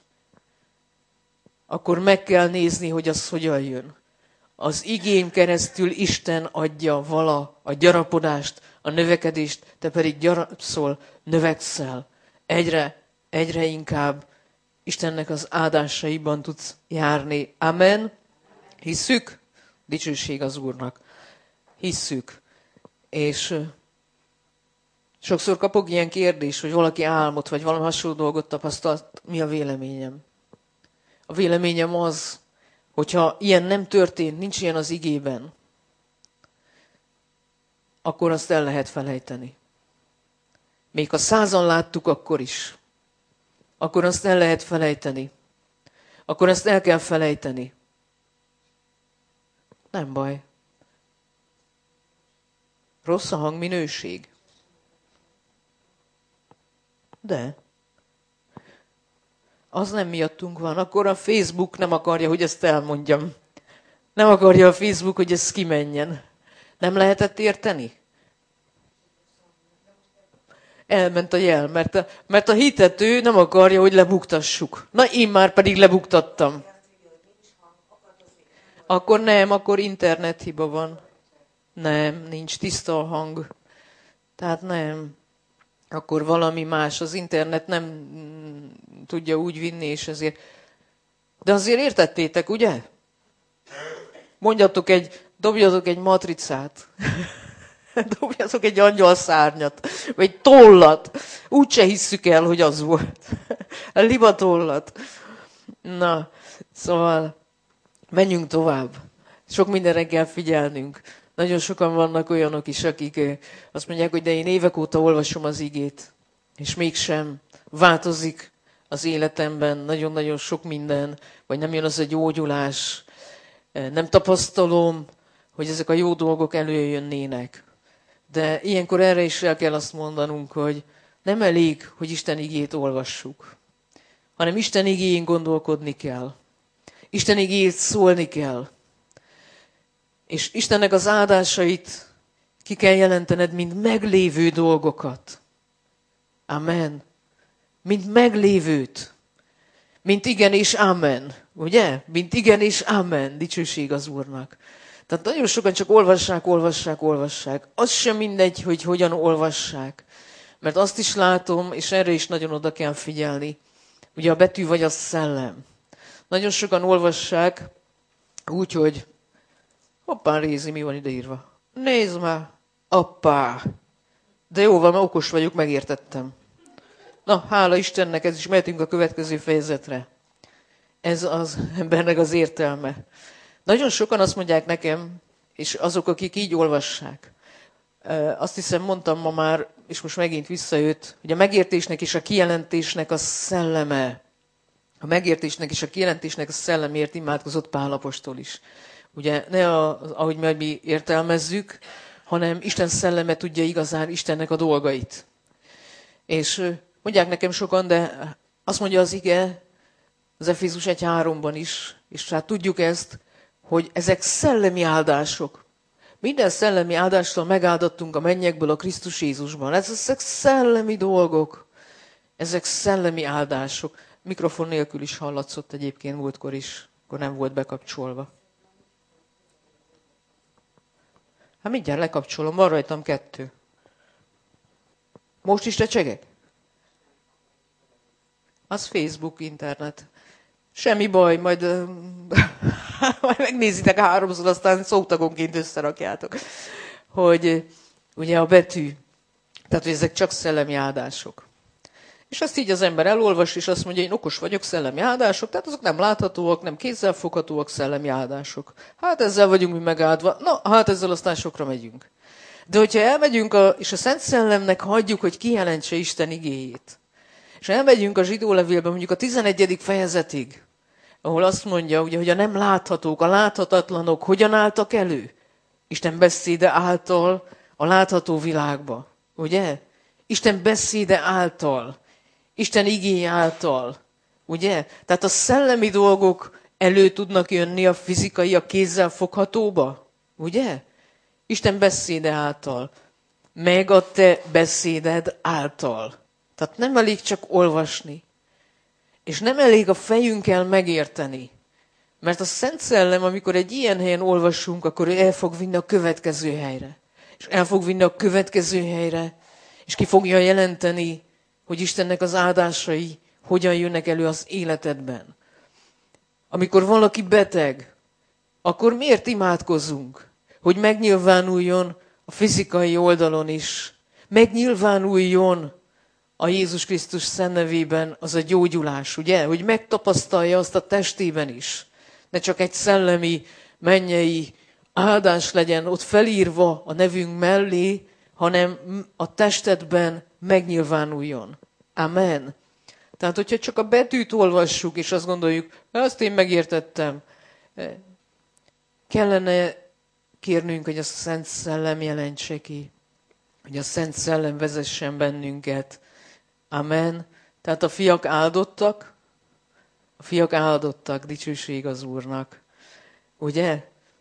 Akkor meg kell nézni, hogy az hogyan jön. Az igén keresztül Isten adja vala a gyarapodást, a növekedést, te pedig gyarapszol, növekszel. Egyre inkább Istennek az áldásaiban tudsz járni. Amen. Hisszük? Dicsőség az Úrnak. Hisszük. És sokszor kapok ilyen kérdést, hogy valaki álmot, vagy valami hasonló dolgot tapasztalt. Mi a véleményem? A véleményem az, hogyha ilyen nem történt, nincs ilyen az igében, akkor azt el lehet felejteni. Még ha 100-an láttuk, akkor is. Akkor azt el lehet felejteni. Akkor azt el kell felejteni. Nem baj. Rossz a hangminőség. De az nem miattunk van. Akkor a Facebook nem akarja, hogy ezt elmondjam. Nem akarja a Facebook, hogy ez kimenjen. Nem lehetett érteni? Elment a jel, mert a hitető nem akarja, hogy lebuktassuk. Na, én már pedig lebuktattam. Akkor nem, akkor internethiba van. Nem, nincs tiszta a hang. Tehát nem. Akkor valami más, az internet nem tudja úgy vinni, és ezért. De azért értettétek, ugye? Dobjatok egy matricát. Dobjatok egy angyalszárnyat, vagy tollat. Úgyse hisszük el, hogy az volt. A libatollat. Na, szóval menjünk tovább. Sok mindenre kell figyelnünk. Nagyon sokan vannak olyanok is, akik azt mondják, hogy de én évek óta olvasom az igét, és mégsem változik az életemben nagyon-nagyon sok minden, vagy nem jön az a gyógyulás. Nem tapasztalom, hogy ezek a jó dolgok előjönnének. De ilyenkor erre is el kell azt mondanunk, hogy nem elég, hogy Isten igét olvassuk, hanem Isten igéjén gondolkodni kell. Isten igéjét szólni kell. És Istennek az áldásait ki kell jelentened, mint meglévő dolgokat. Amen. Mint meglévőt. Mint igen és amen. Ugye? Mint igen és amen. Dicsőség az Úrnak. Tehát nagyon sokan csak olvassák. Az sem mindegy, hogy hogyan olvassák. Mert azt is látom, és erre is nagyon oda kell figyelni. Ugye a betű vagy a szellem. Nagyon sokan olvassák úgy, hogy hoppá, Rézi, mi van ideírva? Nézd már, appá. De jó van, mert okos vagyok, megértettem. Na, hála Istennek, ez is mehetünk a következő fejezetre. Ez az embernek az értelme. Nagyon sokan azt mondják nekem, és azok, akik így olvassák, azt hiszem mondtam ma már, és most megint visszajött, hogy a megértésnek és a kijelentésnek a szelleme, a megértésnek és a kijelentésnek a szellemért imádkozott Pál apostol is. Ugye ne ahogy mi értelmezzük, hanem Isten szelleme tudja igazán Istennek a dolgait. És mondják nekem sokan, de azt mondja az ige, az Efézus 1:3-ban is, és hát tudjuk ezt, hogy ezek szellemi áldások. Minden szellemi áldástól megáldottunk a mennyekből a Krisztus Jézusban. Ezek szellemi dolgok. Ezek szellemi áldások. Mikrofon nélkül is hallatszott egyébként múltkor is, akkor nem volt bekapcsolva. Hát mindjárt lekapcsolom, van rajtam 2. Most is recsegek? Az Facebook, internet. Semmi baj, majd megnézitek 3-szor, aztán szótagonként összerakjátok. Hogy ugye a betű, tehát hogy ezek csak szellemi áldások. És azt így az ember elolvas, és azt mondja, én okos vagyok, szellemi áldások, tehát azok nem láthatóak, nem kézzelfoghatóak, szellemi áldások. Hát ezzel vagyunk mi megáldva, na, hát ezzel aztán sokra megyünk. De hogyha elmegyünk, és a Szent Szellemnek hagyjuk, hogy kijelentse Isten igéjét, és elmegyünk a zsidó levélben mondjuk a 11. fejezetig, ahol azt mondja, ugye, hogy a nem láthatók, a láthatatlanok hogyan álltak elő? Isten beszéde által a látható világba, ugye? Isten beszéde által, Isten igény által, ugye? Tehát a szellemi dolgok elő tudnak jönni a fizikai, a kézzel foghatóba, ugye? Isten beszéde által, meg a te beszéded által. Tehát nem elég csak olvasni. És nem elég a fejünkkel megérteni. Mert a Szent Szellem, amikor egy ilyen helyen olvasunk, akkor el fog vinni a következő helyre. És el fog vinni a következő helyre, és ki fogja jelenteni, hogy Istennek az áldásai hogyan jönnek elő az életedben. Amikor valaki beteg, akkor miért imádkozunk? Hogy megnyilvánuljon a fizikai oldalon is. Megnyilvánuljon a Jézus Krisztus szent nevében az a gyógyulás, ugye? Hogy megtapasztalja azt a testében is. Ne csak egy szellemi, mennyei áldás legyen ott felírva a nevünk mellé, hanem a testedben megnyilvánuljon. Amen. Tehát, hogyha csak a betűt olvassuk, és azt gondoljuk, azt én megértettem, kellene kérnünk, hogy a Szent Szellem jelentse ki, hogy a Szent Szellem vezessen bennünket. Amen. Tehát a fiak áldottak, dicsőség az Úrnak. Ugye?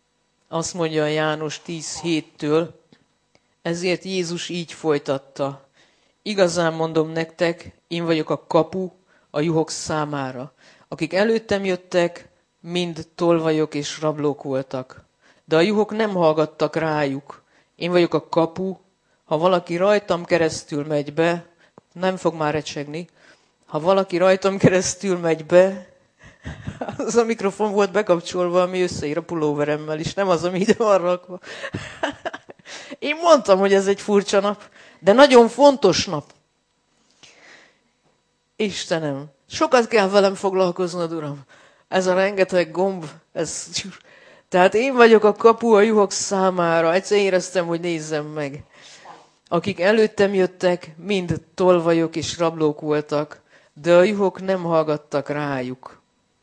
Azt mondja a János 10:7-től, ezért Jézus így folytatta. Igazán mondom nektek, én vagyok a kapu a juhok számára. Akik előttem jöttek, mind tolvajok és rablók voltak. De a juhok nem hallgattak rájuk. Én vagyok a kapu, ha valaki rajtam keresztül megy be, nem fog már recsegni, ha valaki rajtam keresztül megy be, az a mikrofon volt bekapcsolva, ami összeír a pulóveremmel is, nem az, ami ide van rakva. Én mondtam, hogy ez egy furcsa nap, de nagyon fontos nap. Istenem, sokat kell velem foglalkoznod, Uram. Ez a rengeteg gomb, ez... Tehát én vagyok a kapu a juhok számára. Egyszer éreztem, hogy nézzem meg. Akik előttem jöttek, mind tolvajok és rablók voltak, de a juhok nem hallgattak rájuk.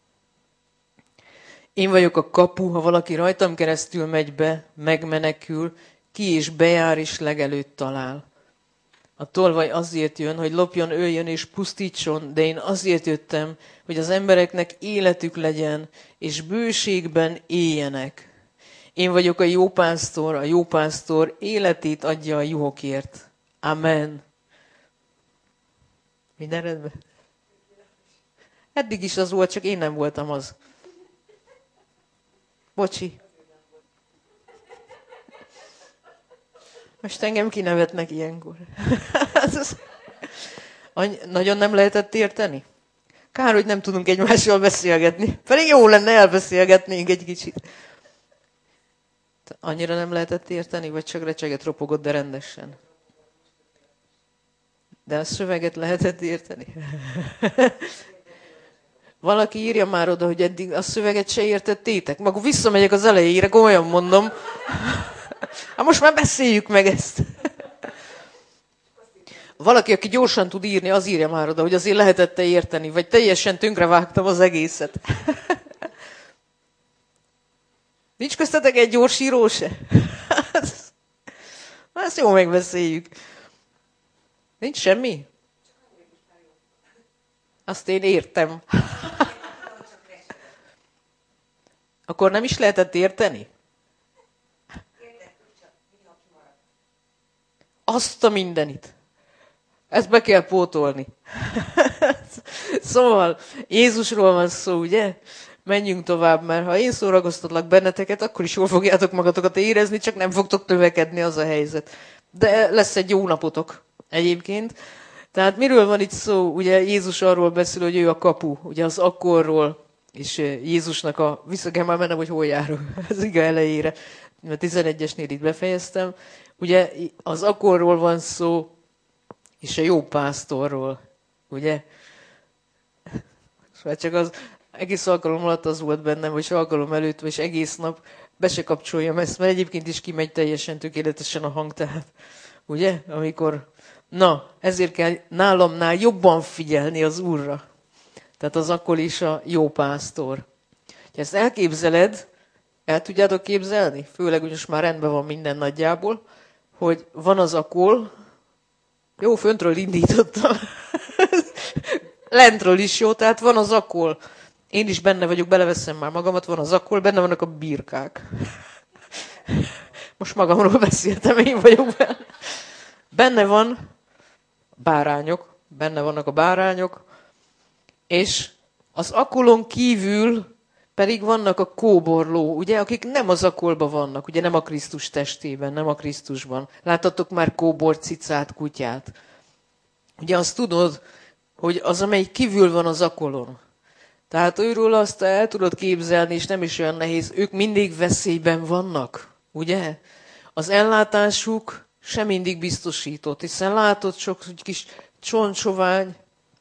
Én vagyok a kapu, ha valaki rajtam keresztül megy be, megmenekül, ki és bejár és legelőtt talál. A tolvaj azért jön, hogy lopjon, öljön és pusztítson, de én azért jöttem, hogy az embereknek életük legyen, és bőségben éljenek. Én vagyok a jó pásztor életét adja a juhokért. Amen. Minden rendben? Eddig is az volt, csak én nem voltam az. Bocsi. Most engem kinevetnek ilyenkor. Nagyon nem lehetett érteni? Kár, hogy nem tudunk egymással beszélgetni. Pedig jó lenne, elbeszélgetnénk egy kicsit. Annyira nem lehetett érteni, vagy csak recseget ropogott, de rendesen? De a szöveget lehetett érteni? Valaki írja már oda, hogy eddig a szöveget se értettétek. Akkor visszamegyek az elejére, komolyan mondom. Hát most már beszéljük meg ezt. Valaki, aki gyorsan tud írni, az írja már oda, hogy azért lehetett-e érteni, vagy teljesen tönkrevágtam az egészet. Nincs köztetek egy gyors író se? Ezt jól megbeszéljük. Nincs semmi? Azt én értem. Akkor nem is lehetett érteni? Azt a mindenit. Ezt be kell pótolni. Szóval Jézusról van szó, ugye? Menjünk tovább, mert ha én szórakoztatlak benneteket, akkor is jól fogjátok magatokat érezni, csak nem fogtok növekedni, az a helyzet. De lesz egy jó napotok egyébként. Tehát miről van itt szó? Ugye Jézus arról beszél, hogy ő a kapu, ugye az akkorról, és Jézusnak a... Vissza kell már mennem, hogy hol járok az ige elejére, mert 11-esnél itt befejeztem. Ugye az akkorról van szó, és a jó pásztorról, ugye? Szóval csak az egész alkalom alatt az volt bennem, vagy alkalom előtt, és egész nap be se kapcsoljam ezt, mert egyébként is kimegy teljesen tökéletesen a hang, tehát, ugye? Amikor, na, ezért kell nálamnál jobban figyelni az Úrra. Tehát az akkor is a jó pásztor. Ha ezt elképzeled, el tudjátok képzelni? Főleg, hogy most már rendben van minden nagyjából, hogy van az akol, jó, föntről indítottam, lentről is jó, tehát van az akol. Én is benne vagyok, beleveszem már magamat, van az akol, benne vannak a birkák. Most magamról beszéltem, én vagyok benne. Benne van bárányok, benne vannak a bárányok, és az akolon kívül pedig vannak a kóborló, ugye, akik nem az akolban vannak, ugye nem a Krisztus testében, nem a Krisztusban. Láttatok már kóbor, cicát, kutyát. Ugye azt tudod, hogy az, amely kívül van az akolon. Tehát őről azt el tudod képzelni, és nem is olyan nehéz. Ők mindig veszélyben vannak, ugye? Az ellátásuk sem mindig biztosított, hiszen látod sok kis csontsovány,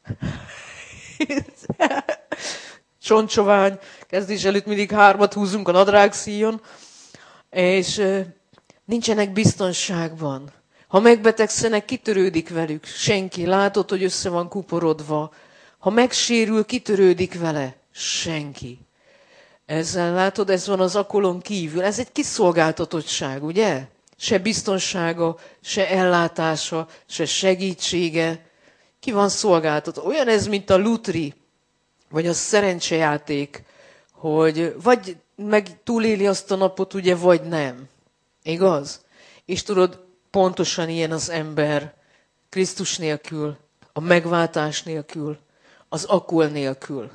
csontsovány, kezdés előtt mindig 3 húzunk a nadrágszíjon, és nincsenek biztonságban. Ha megbetegszenek, kitörődik velük. Senki. Látod, hogy össze van kuporodva. Ha megsérül, kitörődik vele. Senki. Ezzel látod, ez van az akolon kívül. Ez egy kiszolgáltatottság, ugye? Se biztonsága, se ellátása, se segítsége. Ki van szolgáltatva? Olyan ez, mint a lutri, vagy a szerencsejáték, hogy vagy meg túléli azt a napot, ugye, vagy nem. Igaz? És tudod, pontosan ilyen az ember Krisztus nélkül, a megváltás nélkül, az akol nélkül.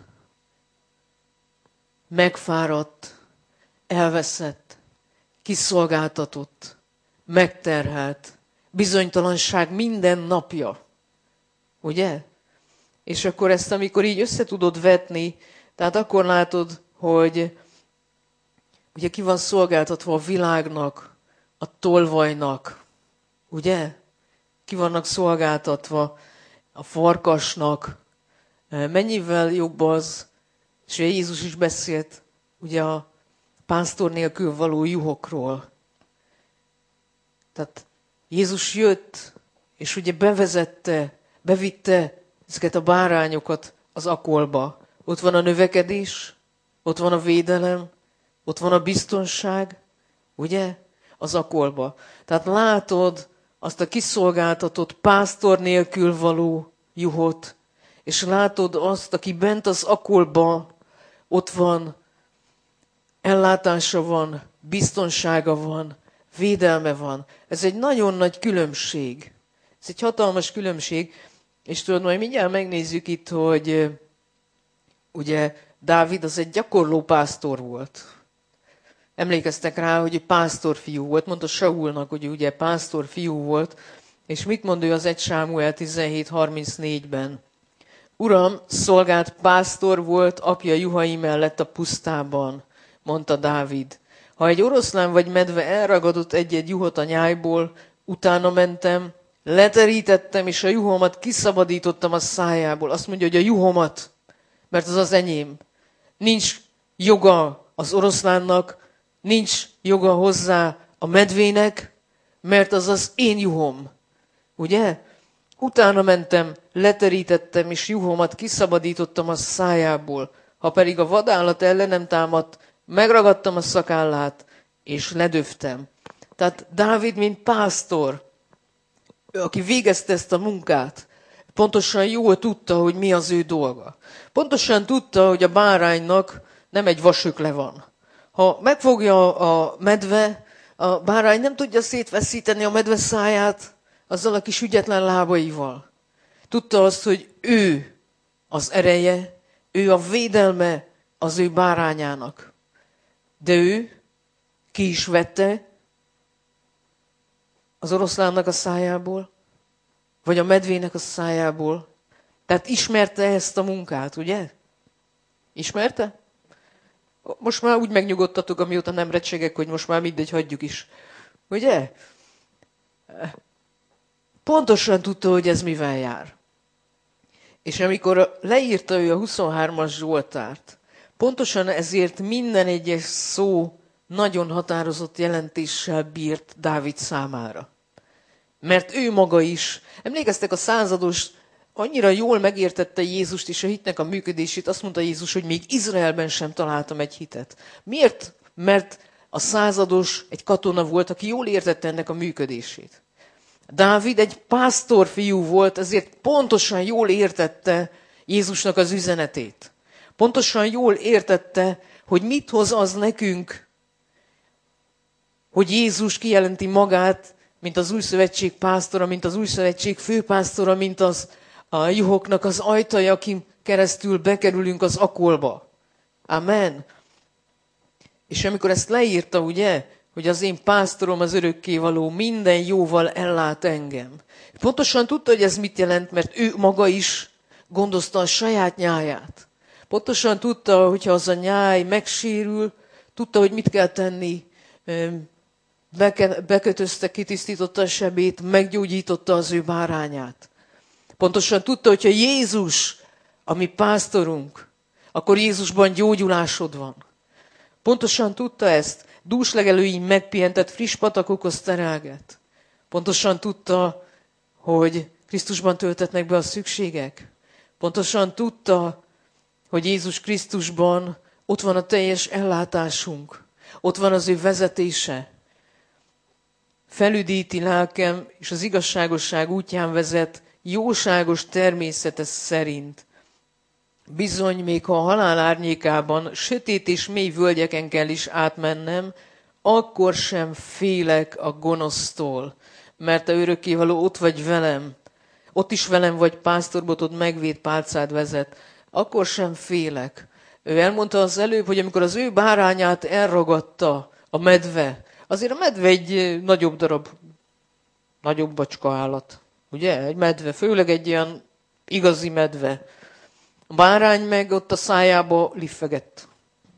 Megfáradt, elveszett, kiszolgáltatott, megterhelt, bizonytalanság minden napja. Ugye? És akkor ezt, amikor így össze tudod vetni, tehát akkor látod, hogy ugye ki van szolgáltatva a világnak, a tolvajnak, ugye? Ki vannak szolgáltatva a farkasnak. Mennyivel jobb az, és Jézus is beszélt ugye a pásztor nélkül való juhokról. Tehát Jézus jött, és ugye bevitte ezeket a bárányokat az akolba. Ott van a növekedés, ott van a védelem, ott van a biztonság, ugye? Az akolba. Tehát látod azt a kiszolgáltatott pásztor nélkül való juhot, és látod azt, aki bent az akolba, ott van, ellátása van, biztonsága van, védelme van. Ez egy nagyon nagy különbség. Ez egy hatalmas különbség, és tudod, majd mindjárt megnézzük itt, hogy ugye Dávid az egy gyakorló pásztor volt. Emlékeztek rá, hogy egy pásztorfiú volt, mondta Saulnak, hogy ugye pásztorfiú volt, és mit mond ő az 1 Sámuel 17:34-ben? Uram, szolgált pásztor volt apja juhai mellett a pusztában, mondta Dávid. Ha egy oroszlán vagy medve elragadott egy-egy juhot a nyájból, utána mentem, leterítettem, és a juhomat kiszabadítottam a szájából. Azt mondja, hogy a juhomat, mert az az enyém. Nincs joga az oroszlánnak, nincs joga hozzá a medvének, mert az az én juhom. Ugye? Utána mentem, leterítettem, és juhomat kiszabadítottam a szájából. Ha pedig a vadállat ellenem támadt, megragadtam a szakállát, és ledöftem. Tehát Dávid, mint pásztor, aki végezte ezt a munkát, pontosan jól tudta, hogy mi az ő dolga. Pontosan tudta, hogy a báránynak nem egy vasökle van. Ha megfogja a medve, a bárány nem tudja szétveszíteni a medve száját azzal a kis ügyetlen lábaival. Tudta azt, hogy ő az ereje, ő a védelme az ő bárányának. De ő ki is vette az oroszlánnak a szájából, vagy a medvének a szájából. Tehát ismerte ezt a munkát, ugye? Ismerte? Most már úgy megnyugodtatok, amióta nem recsegek, hogy most már mindegy, hagyjuk is. Ugye? Pontosan tudta, hogy ez mivel jár. És amikor leírta ő a 23-as Zsoltárt, pontosan ezért minden egyes szó nagyon határozott jelentéssel bírt Dávid számára. Mert ő maga is, emlékeztek, a százados annyira jól megértette Jézust és a hitnek a működését, azt mondta Jézus, hogy még Izraelben sem találtam egy hitet. Miért? Mert a százados egy katona volt, aki jól értette ennek a működését. Dávid egy pásztorfiú volt, ezért pontosan jól értette Jézusnak az üzenetét. Pontosan jól értette, hogy mit hoz az nekünk, hogy Jézus kijelenti magát, mint az új szövetség pásztora, mint az új szövetség főpásztora, mint a juhoknak az ajtaja, akin keresztül bekerülünk az akolba. Amen. És amikor ezt leírta, ugye, hogy az én pásztorom az örökkévaló minden jóval ellát engem. Pontosan tudta, hogy ez mit jelent, mert ő maga is gondozta a saját nyáját. Pontosan tudta, hogyha az a nyáj megsérül, tudta, hogy mit kell tenni, bekötözte, kitisztította a sebét, meggyógyította az ő bárányát. Pontosan tudta, hogyha Jézus, a mi pásztorunk, akkor Jézusban gyógyulásod van. Pontosan tudta ezt. Dúslegelői megpihentett friss patakokhoz terelget. Pontosan tudta, hogy Krisztusban töltetnek be a szükségek. Pontosan tudta, hogy Jézus Krisztusban ott van a teljes ellátásunk. Ott van az ő vezetése. Felüdíti lelkem, és az igazságosság útján vezet, jóságos természete szerint. Bizony, még ha a halál árnyékában, sötét és mély völgyeken kell is átmennem, akkor sem félek a gonosztól, mert te örökkévaló ott vagy velem, ott is velem vagy, pásztorbotod megvéd, pálcád vezet, akkor sem félek. Ő elmondta az előbb, hogy amikor az ő bárányát elragadta a medve, azért a medve egy nagyobb darab, nagyobb bacska állat, ugye? Egy medve, főleg egy ilyen igazi medve. A bárány meg ott a szájába liffegett.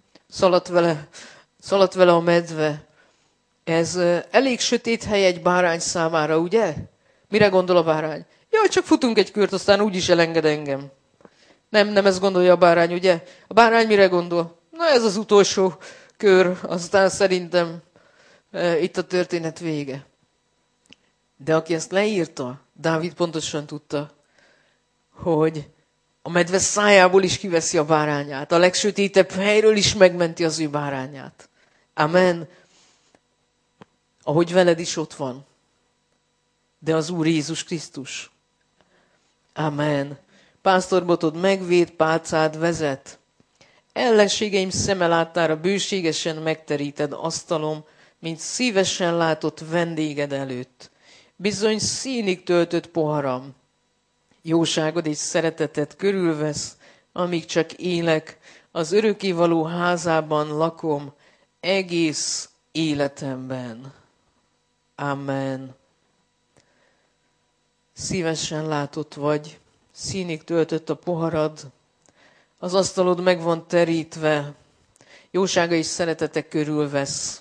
Szaladt vele a medve. Ez elég sötét hely egy bárány számára, ugye? Mire gondol a bárány? Jaj, csak futunk egy kört, aztán úgyis elenged engem. Nem ezt gondolja a bárány, ugye? A bárány mire gondol? Na ez az utolsó kör, aztán szerintem itt a történet vége. De aki ezt leírta, Dávid pontosan tudta, hogy a medve szájából is kiveszi a bárányát, a legsötétebb helyről is megmenti az ő bárányát. Amen. Ahogy veled is ott van. De az Úr Jézus Krisztus. Amen. Pásztorbotod megvéd, pálcád vezet. Ellenségeim szeme láttára bőségesen megteríted asztalom, mint szívesen látott vendéged előtt. Bizony színig töltött poharam. Jóságod és szereteted körülvesz, amíg csak élek, az örökkévaló házában lakom egész életemben. Amen. Szívesen látott vagy, színig töltött a poharad, az asztalod meg van terítve, jósága és szeretete körülvesz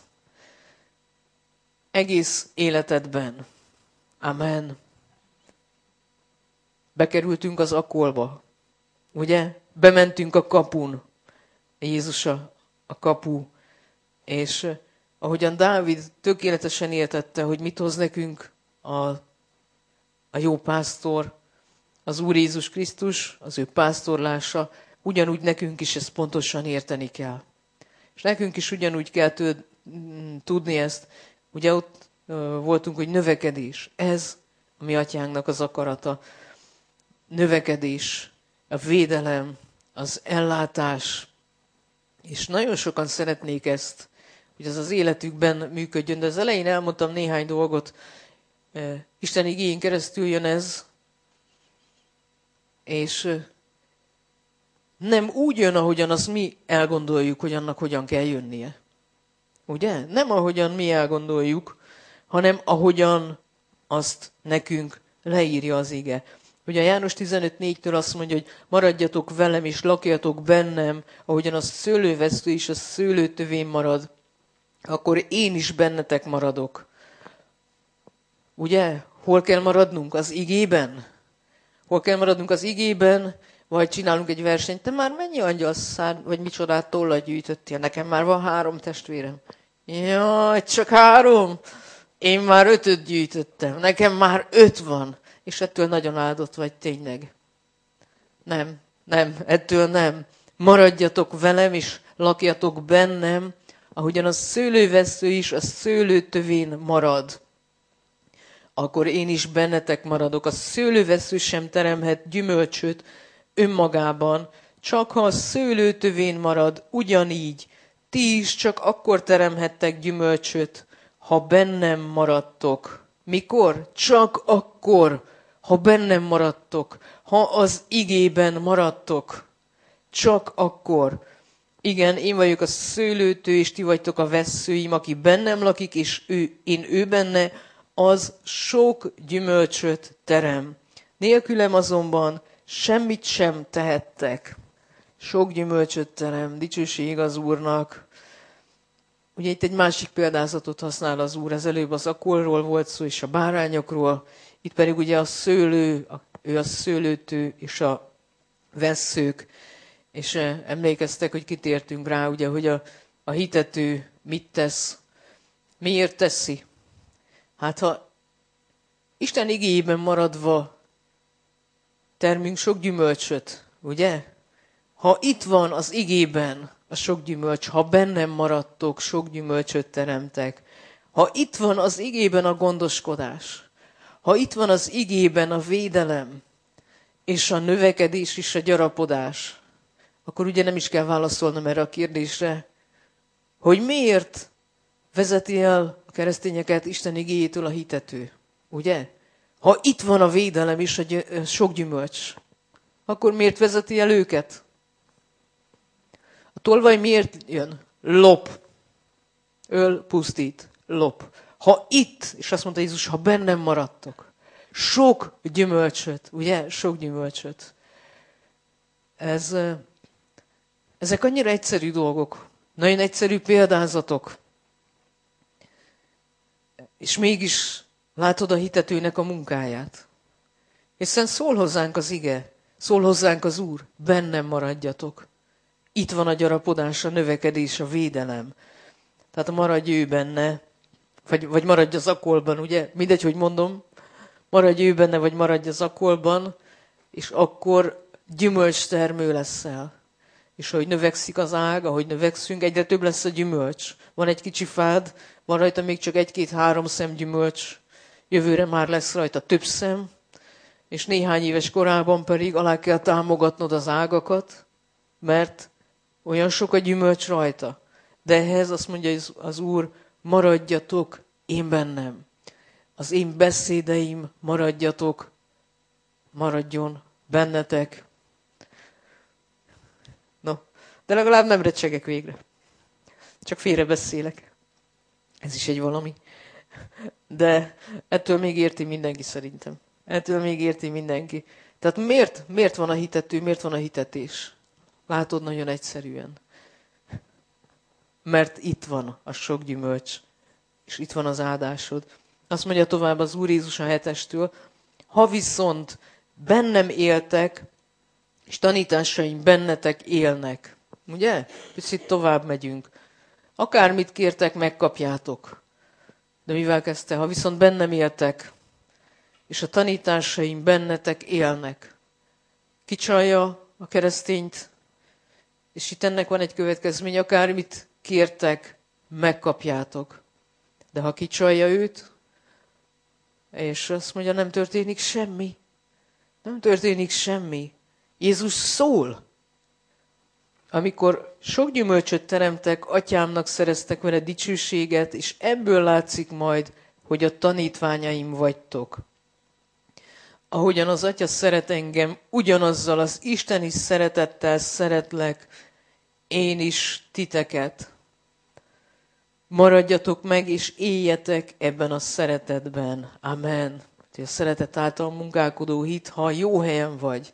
egész életedben. Amen. Bekerültünk az akolba, ugye? Bementünk a kapun. Jézus a kapu. És ahogyan Dávid tökéletesen értette, hogy mit hoz nekünk a jó pásztor, az Úr Jézus Krisztus, az ő pásztorlása, ugyanúgy nekünk is ezt pontosan érteni kell. És nekünk is ugyanúgy kell tudni ezt. Ugye ott voltunk, hogy növekedés. Ez a mi atyánknak az akarata. Növekedés, a védelem, az ellátás. És nagyon sokan szeretnék ezt, hogy ez az életükben működjön. De az elején elmondtam néhány dolgot. Isten igéjén keresztül jön ez, és nem úgy jön, ahogyan azt mi elgondoljuk, hogy annak hogyan kell jönnie. Ugye? Nem ahogyan mi elgondoljuk, hanem ahogyan azt nekünk leírja az ige. Ugye János 15:4-től azt mondja, hogy maradjatok velem és lakjatok bennem, ahogyan a szőlővesztő is a szőlőtövén marad, akkor én is bennetek maradok. Ugye? Hol kell maradnunk? Az igében? Hol kell maradnunk az igében? Vagy csinálunk egy versenyt. Te már mennyi angyalszár, vagy micsodát tollat gyűjtöttél? Nekem már van 3 testvérem. Jaj, csak 3? Én már 5 gyűjtöttem. Nekem már 5 van. És ettől nagyon áldott vagy tényleg. Nem, ettől nem. Maradjatok velem, és lakjatok bennem, ahogyan a szőlővesző is a szőlőtövén marad. Akkor én is bennetek maradok. A szőlővesző sem teremhet gyümölcsöt önmagában, csak ha a szőlőtövén marad, ugyanígy ti is csak akkor teremhettek gyümölcsöt, ha bennem maradtok. Mikor? Csak akkor, ha bennem maradtok, ha az igében maradtok. Csak akkor. Igen, én vagyok a szőlőtő, és ti vagytok a vesszőim, aki bennem lakik, és én ő benne, az sok gyümölcsöt terem. Nélkülem azonban semmit sem tehettek. Sok gyümölcsöt terem, dicsőség az Úrnak. Ugye itt egy másik példázatot használ az Úr, ez előbb az akolról volt szó, és a bárányokról. Itt pedig ugye a szőlő, ő a szőlőtő, és a vesszők. És emlékeztek, hogy kitértünk rá, ugye, hogy a hitető mit tesz, miért teszi. Hát ha Isten igéjében maradva termünk sok gyümölcsöt, ugye? Ha itt van az igében a sok gyümölcs, ha bennem maradtok, sok gyümölcsöt teremtek. Ha itt van az igében a gondoskodás, ha itt van az igében a védelem, és a növekedés és a gyarapodás, akkor ugye nem is kell válaszolnom erre a kérdésre, hogy miért vezeti el a keresztényeket Isten igéjétől a hitető. Ugye? Ha itt van a védelem és a sok gyümölcs, akkor miért vezeti el őket? A tolvaj miért jön? Lop. Öl, pusztít. Lop. Ha itt, és azt mondta Jézus, ha bennem maradtok, sok gyümölcsöt, ugye? Sok gyümölcsöt. Ezek annyira egyszerű dolgok. Nagyon egyszerű példázatok. És mégis látod a hitetőnek a munkáját. Hiszen szól hozzánk az ige, szól hozzánk az Úr, bennem maradjatok. Itt van a gyarapodás, a növekedés, a védelem. Tehát maradj ő benne, vagy maradj az akolban, ugye? Mindegy, hogy mondom, maradj ő benne, vagy maradj az akolban, és akkor gyümölcstermő leszel. És ahogy növekszik az ág, ahogy növekszünk, egyre több lesz a gyümölcs. Van egy kicsi fád, van rajta még csak 1-2-3 szem gyümölcs, jövőre már lesz rajta több szem, és néhány éves korában pedig alá kell támogatnod az ágakat, mert olyan sok a gyümölcs rajta. De ehhez azt mondja az Úr, maradjatok én bennem. Az én beszédeim maradjon bennetek. No, de legalább nem recsegek végre. Csak félre beszélek. Ez is egy valami. De ettől még érti mindenki szerintem. Ettől még érti mindenki. Tehát miért van a hitető, miért van a hitetés? Látod, nagyon egyszerűen. Mert itt van a sok gyümölcs, és itt van az áldásod. Azt mondja tovább az Úr Jézus a 7-estől, ha viszont bennem éltek, és tanításaim bennetek élnek. Ugye? Picit tovább megyünk. Akármit kértek, megkapjátok. De mivel kezdte? Ha viszont bennem éltek, és a tanításaim bennetek élnek. Kicsalja a keresztényt, és itt ennek van egy következmény, akármit kértek, megkapjátok. De ha kicsalja őt, és azt mondja, nem történik semmi. Nem történik semmi. Jézus szól. Amikor sok gyümölcsöt teremtek, atyámnak szereztek vele dicsőséget, és ebből látszik majd, hogy a tanítványaim vagytok. Ahogyan az atya szeret engem, ugyanazzal az isteni szeretettel szeretlek, én is titeket. Maradjatok meg, és éljetek ebben a szeretetben. Amen. A szeretet által munkálkodó hit, ha jó helyen vagy.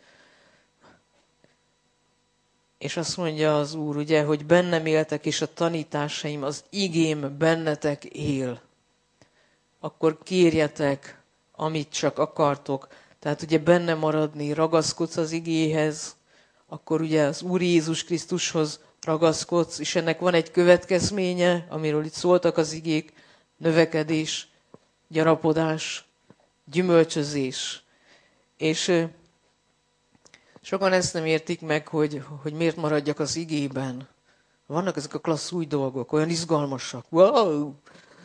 És azt mondja az Úr, ugye, hogy bennem éltek, és a tanításaim, az igém bennetek él. Akkor kérjetek, amit csak akartok. Tehát ugye benne maradni, ragaszkodsz az igéhez, akkor ugye az Úr Jézus Krisztushoz ragaszkodsz, és ennek van egy következménye, amiről itt szóltak az igék, növekedés, gyarapodás, gyümölcsözés. És sokan ezt nem értik meg, hogy miért maradjak az igében. Vannak ezek a klassz új dolgok, olyan izgalmasak. Wow!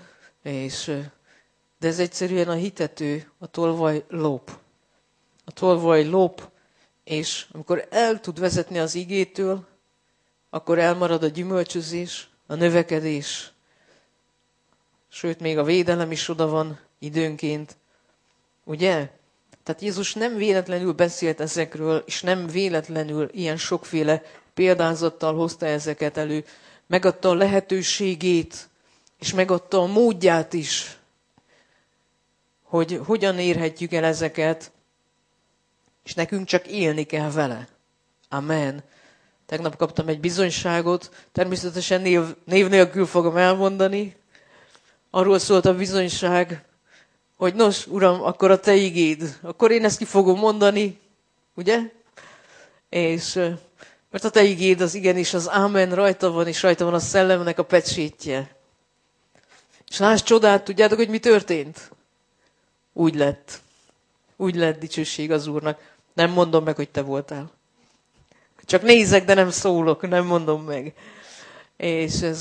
De ez egyszerűen a hitető, a tolvaj lop. A tolvaj lop, és amikor el tud vezetni az igétől, akkor elmarad a gyümölcsözés, a növekedés. Sőt, még a védelem is oda van időnként. Ugye? Tehát Jézus nem véletlenül beszélt ezekről, és nem véletlenül ilyen sokféle példázattal hozta ezeket elő. Megadta a lehetőségét, és megadta a módját is, hogy hogyan érhetjük el ezeket, és nekünk csak élni kell vele. Amen. Tegnap kaptam egy bizonyságot, természetesen név nélkül fogom elmondani. Arról szólt a bizonyság, hogy nos, Uram, akkor a Te igéd, akkor én ezt ki fogom mondani, ugye? És mert a Te igéd az igenis, az ámen rajta van, és rajta van a szellemnek a pecsétje. És láss csodát, tudjátok, hogy mi történt? Úgy lett. Úgy lett, dicsőség az Úrnak. Nem mondom meg, hogy te voltál. Csak nézek, de nem szólok, nem mondom meg. És ez...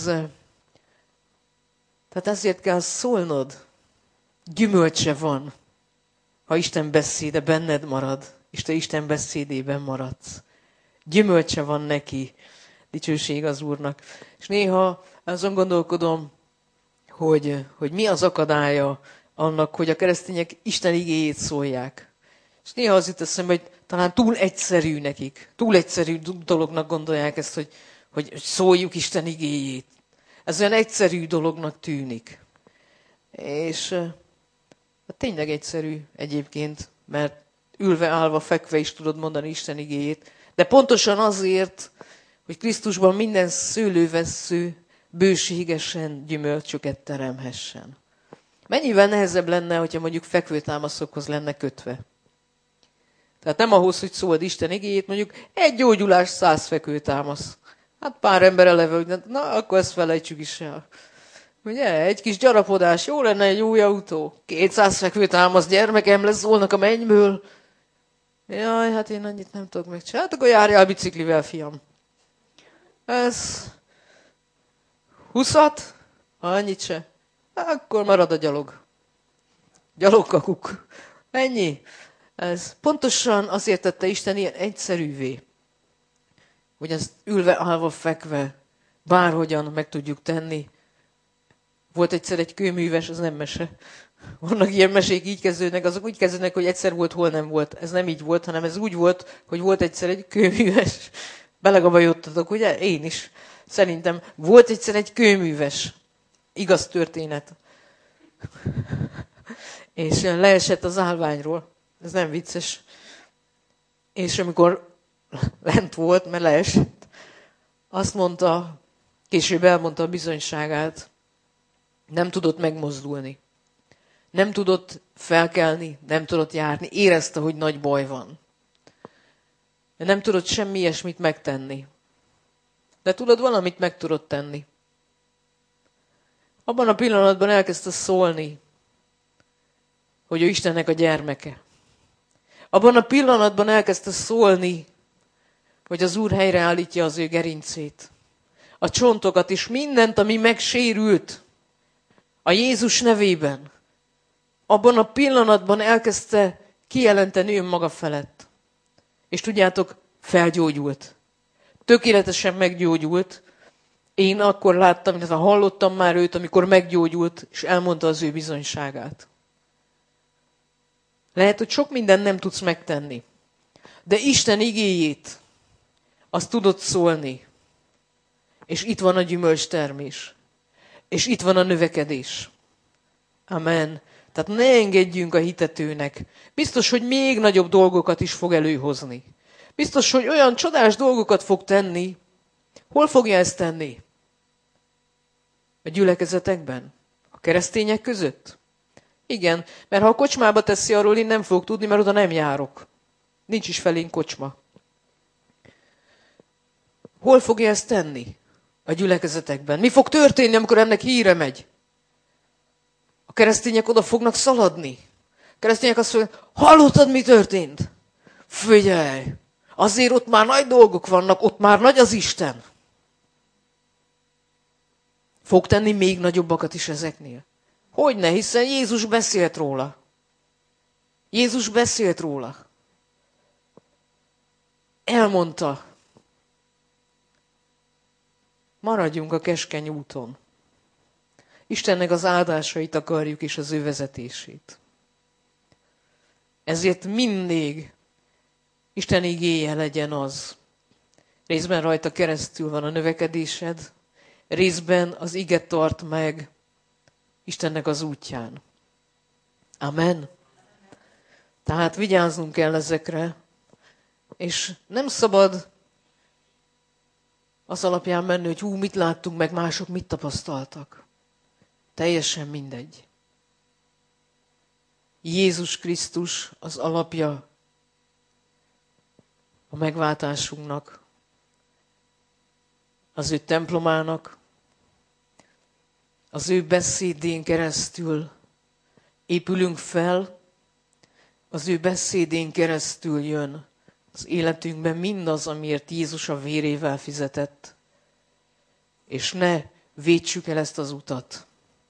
Tehát ezért kell szólnod. Gyümölcse van, ha Isten beszéde benned marad, és te Isten beszédében maradsz. gyümölcse van neki. Dicsőség az Úrnak. És néha azon gondolkodom, hogy mi az akadálya annak, hogy a keresztények Isten igéjét szólják. És néha az jut eszembe, hogy talán túl egyszerű nekik. Túl egyszerű dolognak gondolják ezt, hogy szóljuk Isten igéjét. Ez olyan egyszerű dolognak tűnik. És tényleg egyszerű egyébként, mert ülve, állva, fekve is tudod mondani Isten igéjét. De pontosan azért, hogy Krisztusban minden szőlővessző bőségesen gyümölcsöket teremhessen. Mennyivel nehezebb lenne, hogyha mondjuk fekvőtámaszokhoz lenne kötve. Tehát nem ahhoz, hogy szólod Isten igéjét, mondjuk egy gyógyulás 100 fekvőtámasz. Hát pár ember eleve, hogy na, akkor ezt felejtsük is el. Ugye, egy kis gyarapodás, jó lenne egy új autó. 200 fekvőtámasz, gyermekem lesz, szólnak a mennyből. Jaj, hát én annyit nem tudok megcsinálni. Hát akkor járjál biciklivel, fiam. Ez 20-at? Annyit se. Akkor marad a gyalog. Gyalogkakuk. Ennyi. Ez pontosan azért tette Isten ilyen egyszerűvé, hogy ezt ülve, állva, fekve, bárhogyan meg tudjuk tenni. Volt egyszer egy kőműves, az nem mese. Vannak ilyen mesék, így kezdődnek, azok úgy kezdődnek, hogy egyszer volt, hol nem volt. Ez nem így volt, hanem ez úgy volt, hogy volt egyszer egy kőműves. Belegabajodtatok, ugye? Én is. Szerintem volt egyszer egy kőműves. Igaz történet. És leesett az állványról. Ez nem vicces. És amikor lent volt, mert leesett, azt mondta, később elmondta a bizonyságát, nem tudott megmozdulni. Nem tudott felkelni, nem tudott járni. Érezte, hogy nagy baj van. Nem tudott semmi ilyesmit megtenni. De tudod, valamit meg tudott tenni. Abban a pillanatban elkezdte szólni, hogy ő Istennek a gyermeke. Abban a pillanatban elkezdte szólni, hogy az Úr helyreállítja az ő gerincét. A csontokat is, mindent, ami megsérült a Jézus nevében. Abban a pillanatban elkezdte kijelenteni önmaga felett. És tudjátok, felgyógyult. Tökéletesen meggyógyult. Én akkor láttam, illetve hallottam már őt, amikor meggyógyult, és elmondta az ő bizonyságát. Lehet, hogy sok mindent nem tudsz megtenni. De Isten igéjét, azt tudod szólni. És itt van a gyümölcstermés. És itt van a növekedés. Amen. Tehát ne engedjünk a hitetőnek. Biztos, hogy még nagyobb dolgokat is fog előhozni. Biztos, hogy olyan csodás dolgokat fog tenni. Hol fogja ezt tenni? A gyülekezetekben? A keresztények között? Igen, mert ha a kocsmába teszi, arról én nem fogok tudni, mert oda nem járok. Nincs is felénk kocsma. Hol fogja ezt tenni? A gyülekezetekben. Mi fog történni, amikor ennek híre megy? A keresztények oda fognak szaladni. A keresztények azt mondják, hallottad, mi történt? Figyelj! Azért ott már nagy dolgok vannak, ott már nagy az Isten. Fog tenni még nagyobbakat is ezeknél. Hogyne, hiszen Jézus beszélt róla. Jézus beszélt róla. Elmondta. Maradjunk a keskeny úton. Istennek az áldásait akarjuk, és az ő vezetését. Ezért mindig Isten igéje legyen az. Részben rajta keresztül van a növekedésed, részben az ige tart meg Istennek az útján. Amen. Tehát vigyáznunk kell ezekre, és nem szabad az alapján menni, hogy mit láttunk meg, mások mit tapasztaltak. Teljesen mindegy. Jézus Krisztus az alapja a megváltásunknak, az ő templomának, az ő beszédén keresztül épülünk fel, az ő beszédén keresztül jön az életünkben mindaz, amiért Jézus a vérével fizetett. És ne vétsük el ezt az utat.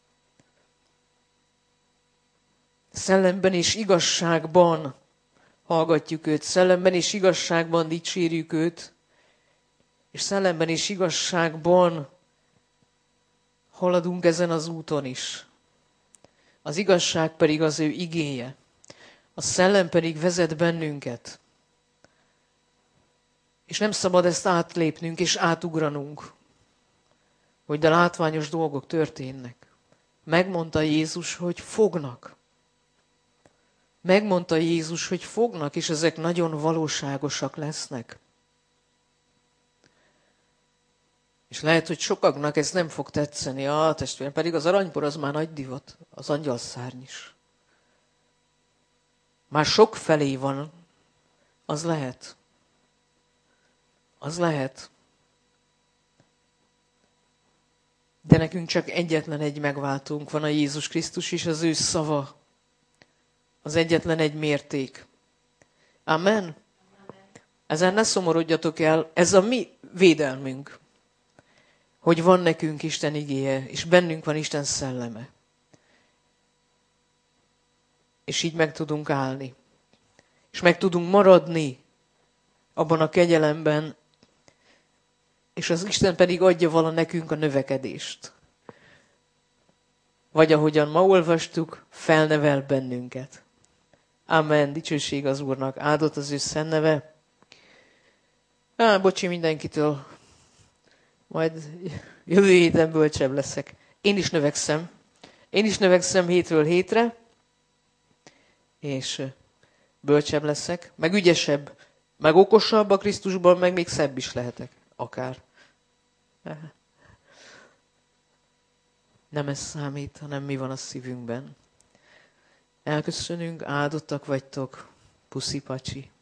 Szellemben és igazságban hallgatjuk őt, szellemben és igazságban dicsérjük őt, és szellemben és igazságban haladunk ezen az úton is. Az igazság pedig az ő igéje. A szellem pedig vezet bennünket. És nem szabad ezt átlépnünk és átugranunk, hogy de látványos dolgok történnek. Megmondta Jézus, hogy fognak. Megmondta Jézus, hogy fognak, és ezek nagyon valóságosak lesznek. És lehet, hogy sokaknak ez nem fog tetszeni. Testvérem, pedig az aranypor az már nagy divat, az angyalszárny is. Már sok felé van, az lehet. Az lehet. De nekünk csak egyetlen egy megváltónk van, a Jézus Krisztus, és az ő szava. Az egyetlen egy mérték. Amen. Ezen ne szomorodjatok el, ez a mi védelmünk. Hogy van nekünk Isten igéje, és bennünk van Isten szelleme. És így meg tudunk állni. És meg tudunk maradni abban a kegyelemben, és az Isten pedig adja vala nekünk a növekedést. Vagy ahogyan ma olvastuk, felnevel bennünket. Amen, dicsőség az Úrnak, áldott az ő szent neve. Bocsi mindenkitől, majd jövő héten bölcsebb leszek. Én is növekszem hétről hétre, és bölcsebb leszek, meg ügyesebb, meg okosabb a Krisztusban, meg még szebb is lehetek, akár. Nem ez számít, hanem mi van a szívünkben. Elköszönünk, áldottak vagytok, puszi pacsi.